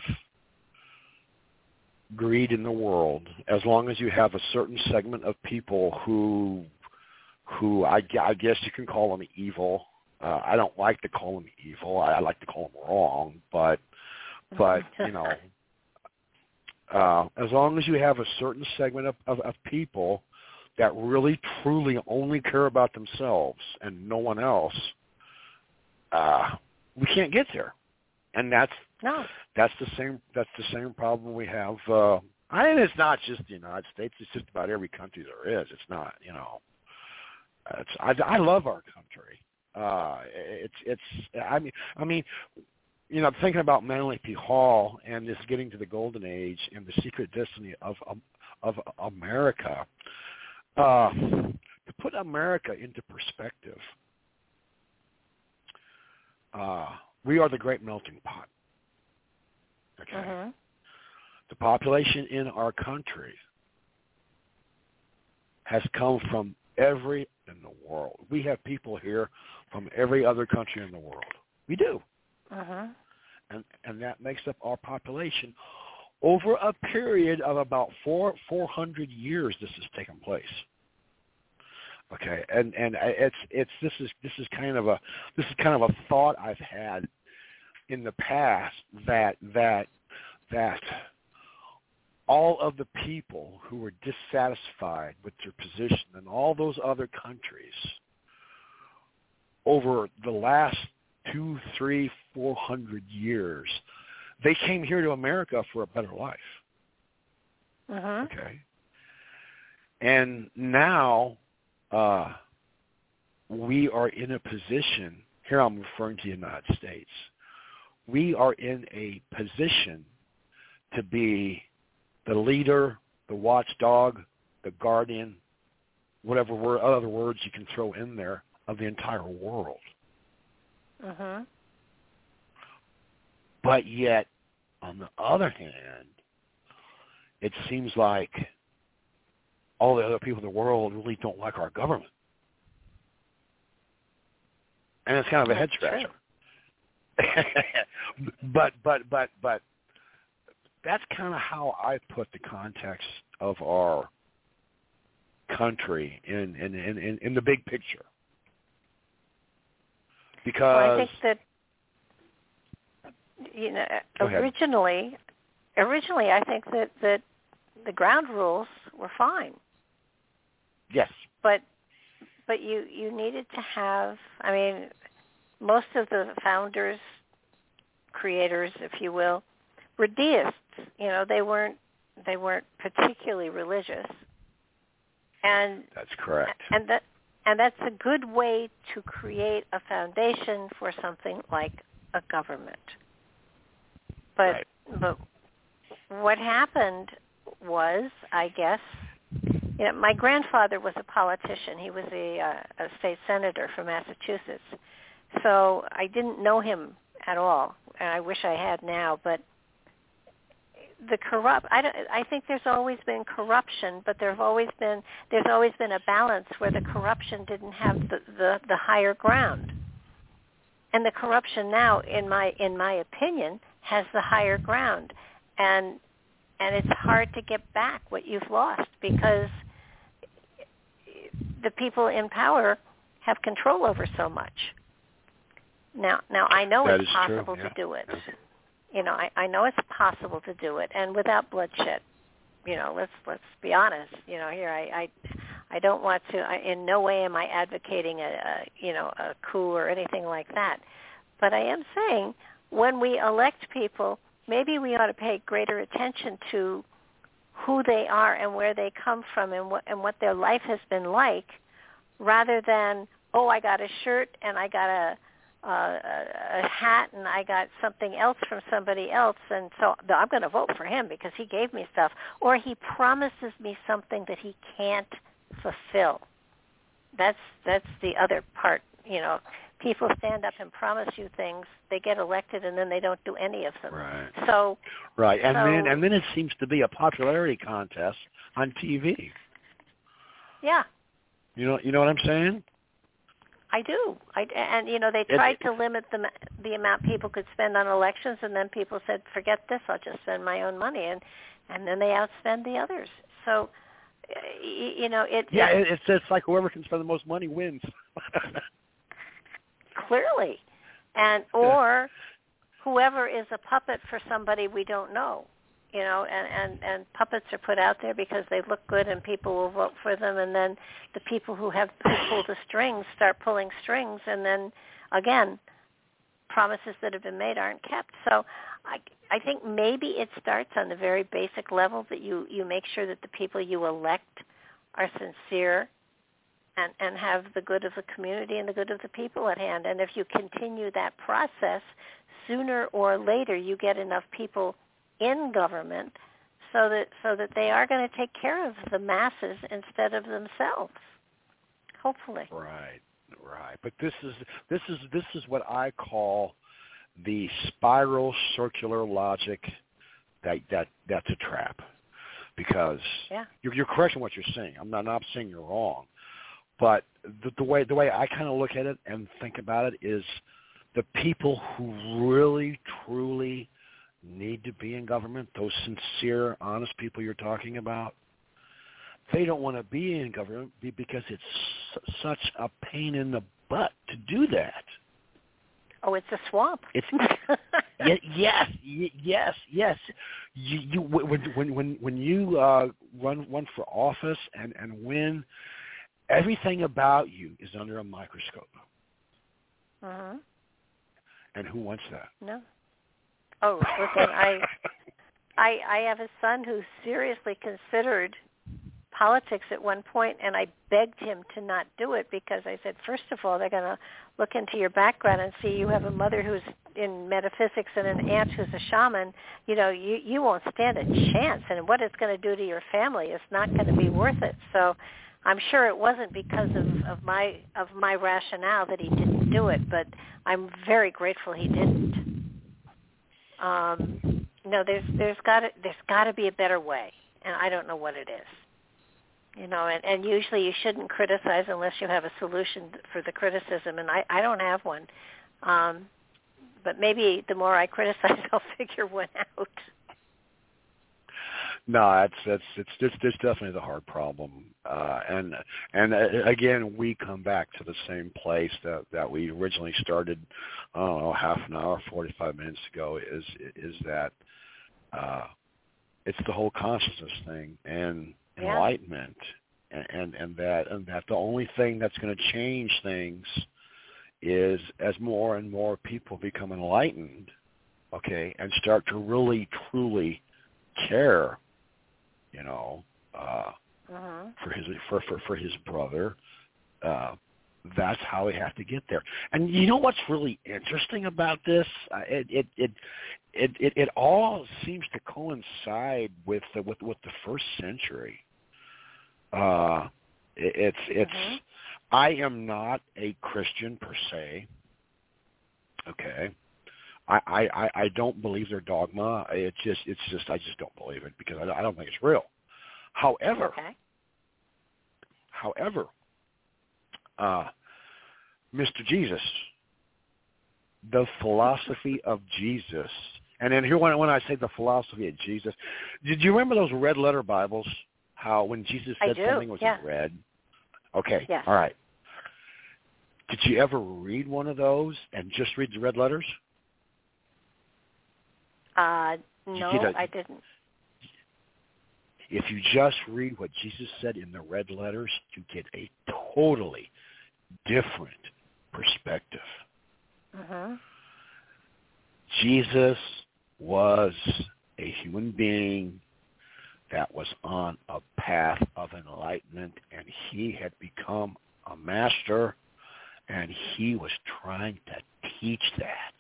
greed in the world, as long as you have a certain segment of people who, who I, I guess you can call them evil. Uh, I don't like to call them evil. I, I like to call them wrong. But, but you know, uh, as long as you have a certain segment of, of, of people that really, truly only care about themselves and no one else, uh, we can't get there. And that's no. that's the same that's the same problem we have. Uh, I mean, it's not just the United States; it's just about every country there is. It's not, you know. It's I, I love our country. Uh, it's it's I mean I mean, you know, thinking about Manly P. Hall and this getting to the golden age and the secret destiny of of, of America. Uh, to put America into perspective, uh, we are the great melting pot. Okay. Uh-huh. The population in our country has come from every in the world. We have people here from every other country in the world. We do. Uh-huh. And and that makes up our population. Over a period of about four four hundred years, this has taken place. Okay, and and it's it's this is this is kind of a this is kind of a thought I've had in the past that that that all of the people who were dissatisfied with their position in all those other countries over the last two, three, four hundred years, they came here to America for a better life. Uh-huh. Okay. And now uh, we are in a position, here I'm referring to the United States, we are in a position to be the leader, the watchdog, the guardian, whatever word, other words you can throw in there, of the entire world. Uh-huh. But yet, on the other hand, it seems like all the other people in the world really don't like our government. And it's kind of a head scratcher. but, but, but, but, that's kind of how I put the context of our country in, in, in, in the big picture. Because well, I think that, you know, originally, originally I think that, that the ground rules were fine. Yes. But but you, you needed to have, I mean, most of the founders, creators, if you will, were deists. You know, they weren't they weren't particularly religious. And that's correct. And that and that's a good way to create a foundation for something like a government. But right. but what happened was, I guess, you know, my grandfather was a politician. He was a, uh, a state senator from Massachusetts. So I didn't know him at all, and I wish I had now. But the corrupt, I, don't, I think there's always been corruption, but there've always been there's always been a balance where the corruption didn't have the, the, the higher ground, and the corruption now, in my in my opinion, has the higher ground, and and it's hard to get back what you've lost because the people in power have control over so much. Now, now I know that it's possible true, yeah. to do it. Yeah. You know, I, I know it's possible to do it, and without bloodshed. You know, let's let's be honest. You know, here I I, I don't want to. I, in no way am I advocating a, a you know a coup or anything like that. But I am saying when we elect people, maybe we ought to pay greater attention to who they are and where they come from and what and what their life has been like, rather than oh I got a shirt and I got a Uh, a, a hat and I got something else from somebody else, and so I'm going to vote for him because he gave me stuff, or he promises me something that he can't fulfill. That's that's the other part. You know, people stand up and promise you things, they get elected, and then they don't do any of them. Right. So, right, and so, then and then it seems to be a popularity contest on T V. Yeah. You know, you know what I'm saying? I do. I, and, you know, they tried to limit the the amount people could spend on elections, and then people said, forget this, I'll just spend my own money. And, and then they outspend the others. So, you know, it... Yeah, it, it's, it's like whoever can spend the most money wins. Clearly. And or whoever is a puppet for somebody we don't know. You know, and, and, and puppets are put out there because they look good and people will vote for them, and then the people who have who pull the strings start pulling strings, and then, again, promises that have been made aren't kept. So I, I think maybe it starts on the very basic level that you, you make sure that the people you elect are sincere and, and have the good of the community and the good of the people at hand. And if you continue that process, sooner or later you get enough people in government so that so that they are going to take care of the masses instead of themselves. Hopefully. Right, right. But this is this is this is what I call the spiral circular logic that that that's a trap. Because yeah. you're, you're correct in what you're saying. I'm not, I'm not saying you're wrong. But the, the way the way I kind of look at it and think about it is the people who really, truly need to be in government, those sincere, honest people you're talking about, they don't want to be in government because it's s- such a pain in the butt to do that. Oh, it's a swamp. It's y- yes, y- yes, yes. You, you when when when when you uh, run run for office and, and win, everything about you is under a microscope. Uh-huh. And who wants that? No. Oh, listen, I, I, I have a son who seriously considered politics at one point, and I begged him to not do it because I said, first of all, they're going to look into your background and see you have a mother who's in metaphysics and an aunt who's a shaman. You know, you, you won't stand a chance, and what it's going to do to your family is not going to be worth it. So I'm sure it wasn't because of, of my of my rationale that he didn't do it, but I'm very grateful he didn't. Um, no, there's there's got to there's got to be a better way, and I don't know what it is. You know, and, and usually you shouldn't criticize unless you have a solution for the criticism, and I, I don't have one. Um, but maybe the more I criticize, I'll figure one out. No, it's it's it's it's, it's definitely the hard problem, uh, and and uh, again we come back to the same place that, that we originally started. I don't know, half an hour, forty-five minutes ago. Is is that uh, it's the whole consciousness thing and yeah. enlightenment, and, and and that and that the only thing that's going to change things is as more and more people become enlightened, okay, and start to really truly care. You know, uh, uh-huh. for his for, for for his brother, uh, that's how we have to get there. And you know what's really interesting about this? Uh, it, it it it it it all seems to coincide with the, with with the first century. Uh, it, it's it's. Uh-huh. I am not a Christian per se. Okay. I, I, I don't believe their dogma. It's just it's just I just don't believe it because I, I don't think it's real. However, okay. however, uh, Mister Jesus, the philosophy of Jesus, and then here when when I say the philosophy of Jesus, did you remember those red letter Bibles? How when Jesus said something was yeah. in red? Okay, yes. all right. Did you ever read one of those and just read the red letters? Uh, no, a, I didn't. If you just read what Jesus said in the red letters, you get a totally different perspective. Uh-huh. Jesus was a human being that was on a path of enlightenment, and he had become a master, and he was trying to teach that.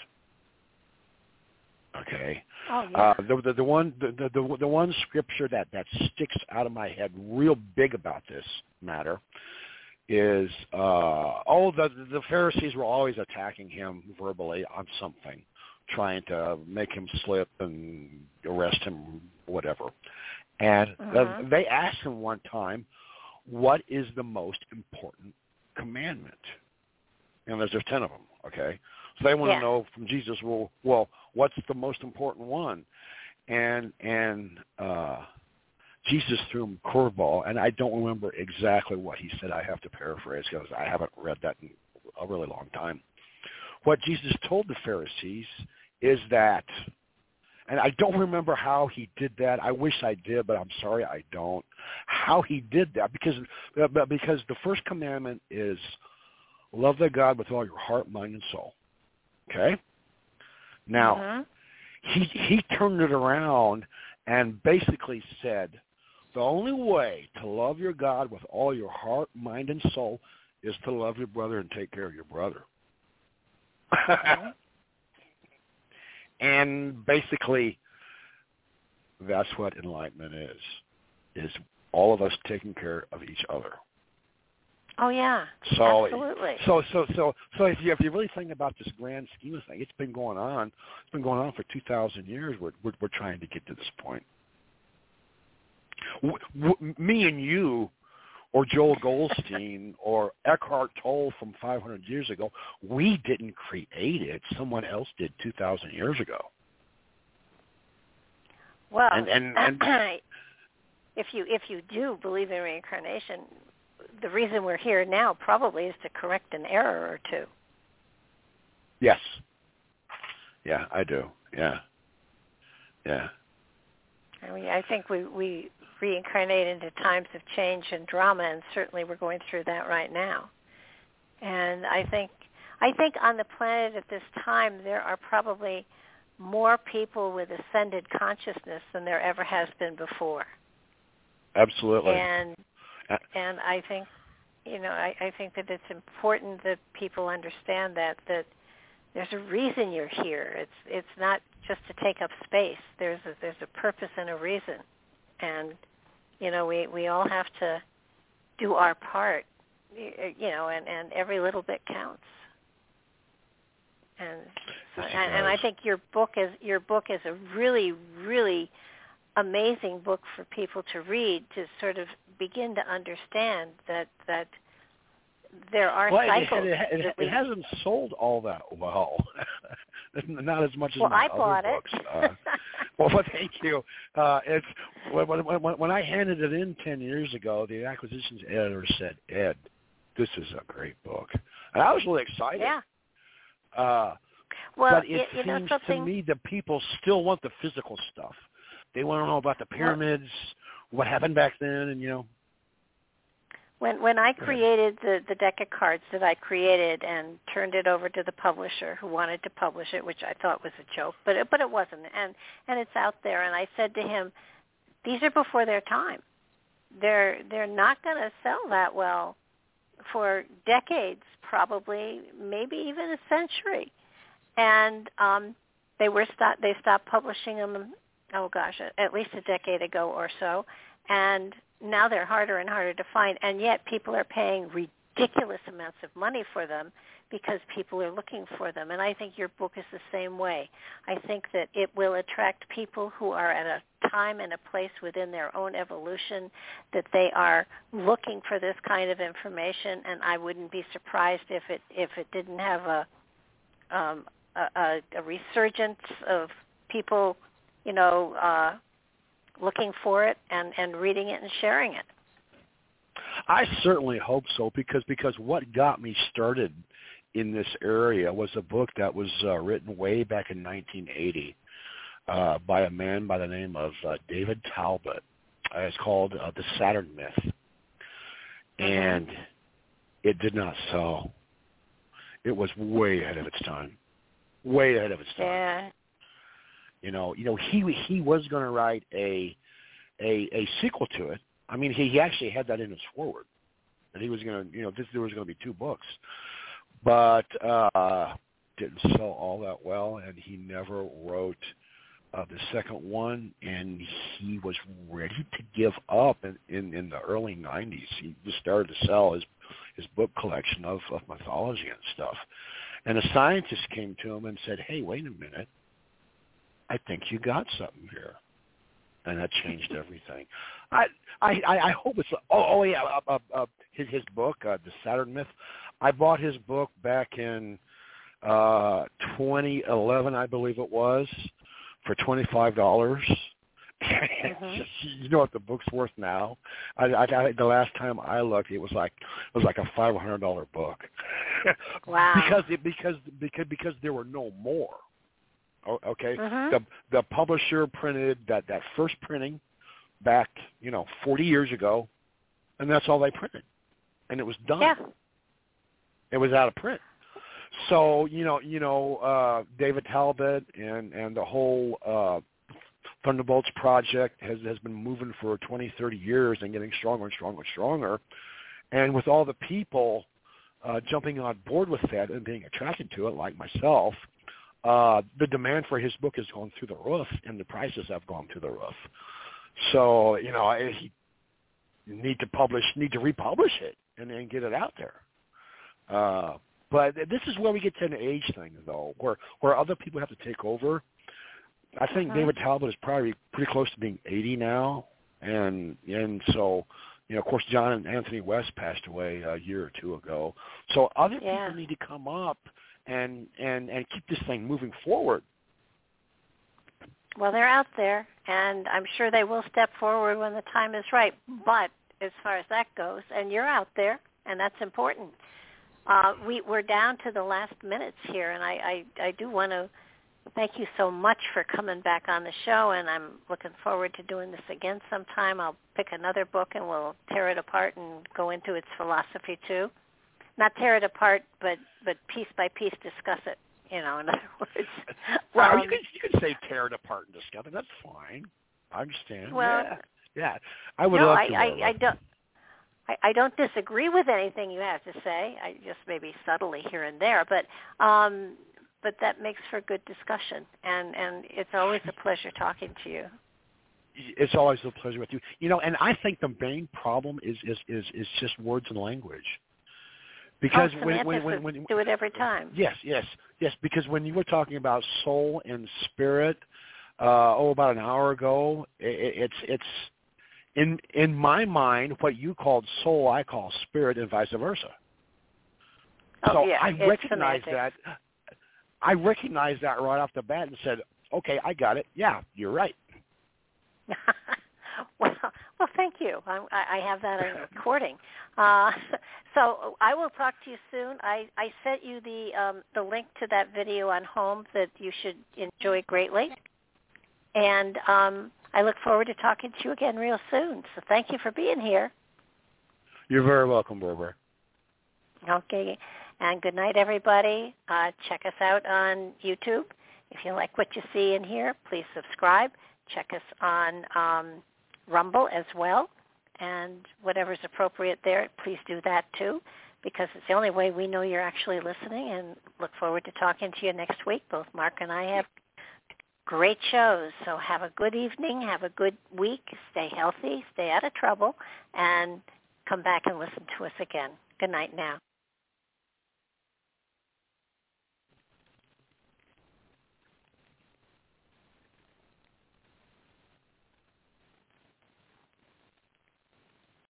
Okay. Oh, yeah. Uh, the, the the one the, the the one scripture that, that sticks out of my head real big about this matter is, uh, oh, the, the Pharisees were always attacking him verbally on something, trying to make him slip and arrest him, whatever. And uh-huh. they asked him one time, what is the most important commandment? And there's, there's ten of them, okay? So they want yeah. to know from Jesus, well, well, what's the most important one? And and uh, Jesus threw him a curveball, and I don't remember exactly what he said. I have to paraphrase because I haven't read that in a really long time. What Jesus told the Pharisees is that, and I don't remember how he did that. I wish I did, but I'm sorry I don't. How he did that, because because the first commandment is love thy God with all your heart, mind, and soul. Okay? Now, uh-huh. he he turned it around and basically said, the only way to love your God with all your heart, mind, and soul is to love your brother and take care of your brother. Uh-huh. And basically, that's what enlightenment is, is all of us taking care of each other. Oh, yeah, so, absolutely. So, so, so, so if you, if you really think about this grand scheme of things, it's been going on. It's been going on for two thousand years. We're, we're, we're trying to get to this point. W- w- me and you, or Joel Goldstein, or Eckhart Tolle from five hundred years ago, we didn't create it. Someone else did two thousand years ago. Well, and, and, and if you if you do believe in reincarnation, the reason we're here now probably is to correct an error or two. Yes. Yeah, I do. Yeah. Yeah. I mean, I think we, we reincarnate into times of change and drama, and certainly we're going through that right now. And I think I think on the planet at this time there are probably more people with ascended consciousness than there ever has been before. Absolutely. And and I think, you know, I, I think that it's important that people understand that that there's a reason you're here. It's it's not just to take up space. There's a, there's a purpose and a reason, and you know we, we all have to do our part, you know, and, and every little bit counts. And so, and, and I think your book is your book is a really really amazing book for people to read, to sort of begin to understand that that there are well, cycles. It, it, it, we, it hasn't sold all that well. Not as much as well, my I other bought books. It. uh, well, well, thank you. Uh, it's when, when, when, when I handed it in ten years ago, the acquisitions editor said, "Ed, this is a great book," and I was really excited. Yeah. Uh, well, but it you, you know seems something? to me that people still want the physical stuff. They want to know about the pyramids, what happened back then, and you know. When when I created the, the deck of cards that I created and turned it over to the publisher who wanted to publish it, which I thought was a joke, but it, but it wasn't, and and it's out there. And I said to him, "These are before their time. They're they're not going to sell that well for decades, probably, maybe even a century." And um, they were stop, they stopped publishing them. Oh gosh, at least a decade ago or so, and now they're harder and harder to find, and yet people are paying ridiculous amounts of money for them because people are looking for them. And I think your book is the same way. I think that it will attract people who are at a time and a place within their own evolution that they are looking for this kind of information, and I wouldn't be surprised if it if it didn't have a um, a, a resurgence of people, you know, uh, looking for it and, and reading it and sharing it. I certainly hope so, because because what got me started in this area was a book that was uh, written way back in nineteen eighty uh, by a man by the name of uh, David Talbot. Uh, it's called uh, The Saturn Myth, and it did not sell. It was way ahead of its time, way ahead of its time. Yeah. You know, you know, he he was going to write a, a a sequel to it. I mean, he, he actually had that in his foreword, that he was going to, you know, this there was going to be two books, but uh, didn't sell all that well, and he never wrote of the second one, and he was ready to give up in, in, in the early nineties. He just started to sell his his book collection of, of mythology and stuff. And a scientist came to him and said, hey, wait a minute. I think you got something here. And that changed everything. I I, I hope it's, oh, oh yeah, uh, uh, uh, his, his book, uh, The Saturn Myth. I bought his book back in uh, twenty eleven, I believe it was, for twenty-five dollars. Mm-hmm. You know what the book's worth now? I, I, the last time I looked, it was like it was like a five hundred dollar book. Wow! because it, because because because there were no more. Okay, mm-hmm. the the publisher printed that, that first printing back, you know, forty years ago, and that's all they printed, and it was done. Yeah. It was out of print. So you know, you know, uh, David Talbot and and the whole uh, Thunderbolts project has has been moving for twenty, thirty years and getting stronger and stronger and stronger, and with all the people uh, jumping on board with that and being attracted to it, like myself. Uh, the demand for his book has gone through the roof, and the prices have gone through the roof. So, you know, he need to publish, need to republish it and then get it out there. Uh, but this is where we get to an age thing, though, where where other people have to take over. I think mm-hmm. David Talbot is probably pretty close to being eighty now, and and so, you know, of course, John and Anthony West passed away a year or two ago. So other yeah. people need to come up and, and, and keep this thing moving forward. Well, they're out there, and I'm sure they will step forward when the time is right. But as far as that goes, and you're out there, and that's important. Uh, we, we're down to the last minutes here, and I, I, I do want to thank you so much for coming back on the show, and I'm looking forward to doing this again sometime. I'll pick another book, and we'll tear it apart and go into its philosophy, too. Not tear it apart, but, but piece by piece discuss it, you know, in other words. Well, um, you could you could say tear it apart and discuss it. That's fine. I understand. Well, yeah, yeah. I would no, love I, to. I, I don't. I, I don't disagree with anything you have to say. I just maybe subtly here and there, but um, but that makes for good discussion, and, and it's always a pleasure talking to you. It's always a pleasure with you. You know, and I think the main problem is is is, is just words and language. Because oh, when, when, when, when do it every time. Yes, yes, yes. Because when you were talking about soul and spirit, uh, oh, about an hour ago, it, it's it's in in my mind what you called soul, I call spirit, and vice versa. Oh, so yeah, I recognize that. I recognize that right off the bat and said, okay, I got it. Yeah, you're right. well, well, thank you. I, I have that on recording. Uh, so I will talk to you soon. I, I sent you the um, the link to that video on home that you should enjoy greatly. And um, I look forward to talking to you again real soon. So thank you for being here. You're very welcome, Barbara. Okay. And good night, everybody. Uh, check us out on YouTube. If you like what you see and hear, please subscribe. Check us on um, Rumble as well. And whatever's appropriate there, please do that too, because it's the only way we know you're actually listening, and look forward to talking to you next week. Both Mark and I have great shows. So have a good evening, have a good week, stay healthy, stay out of trouble, and come back and listen to us again. Good night now.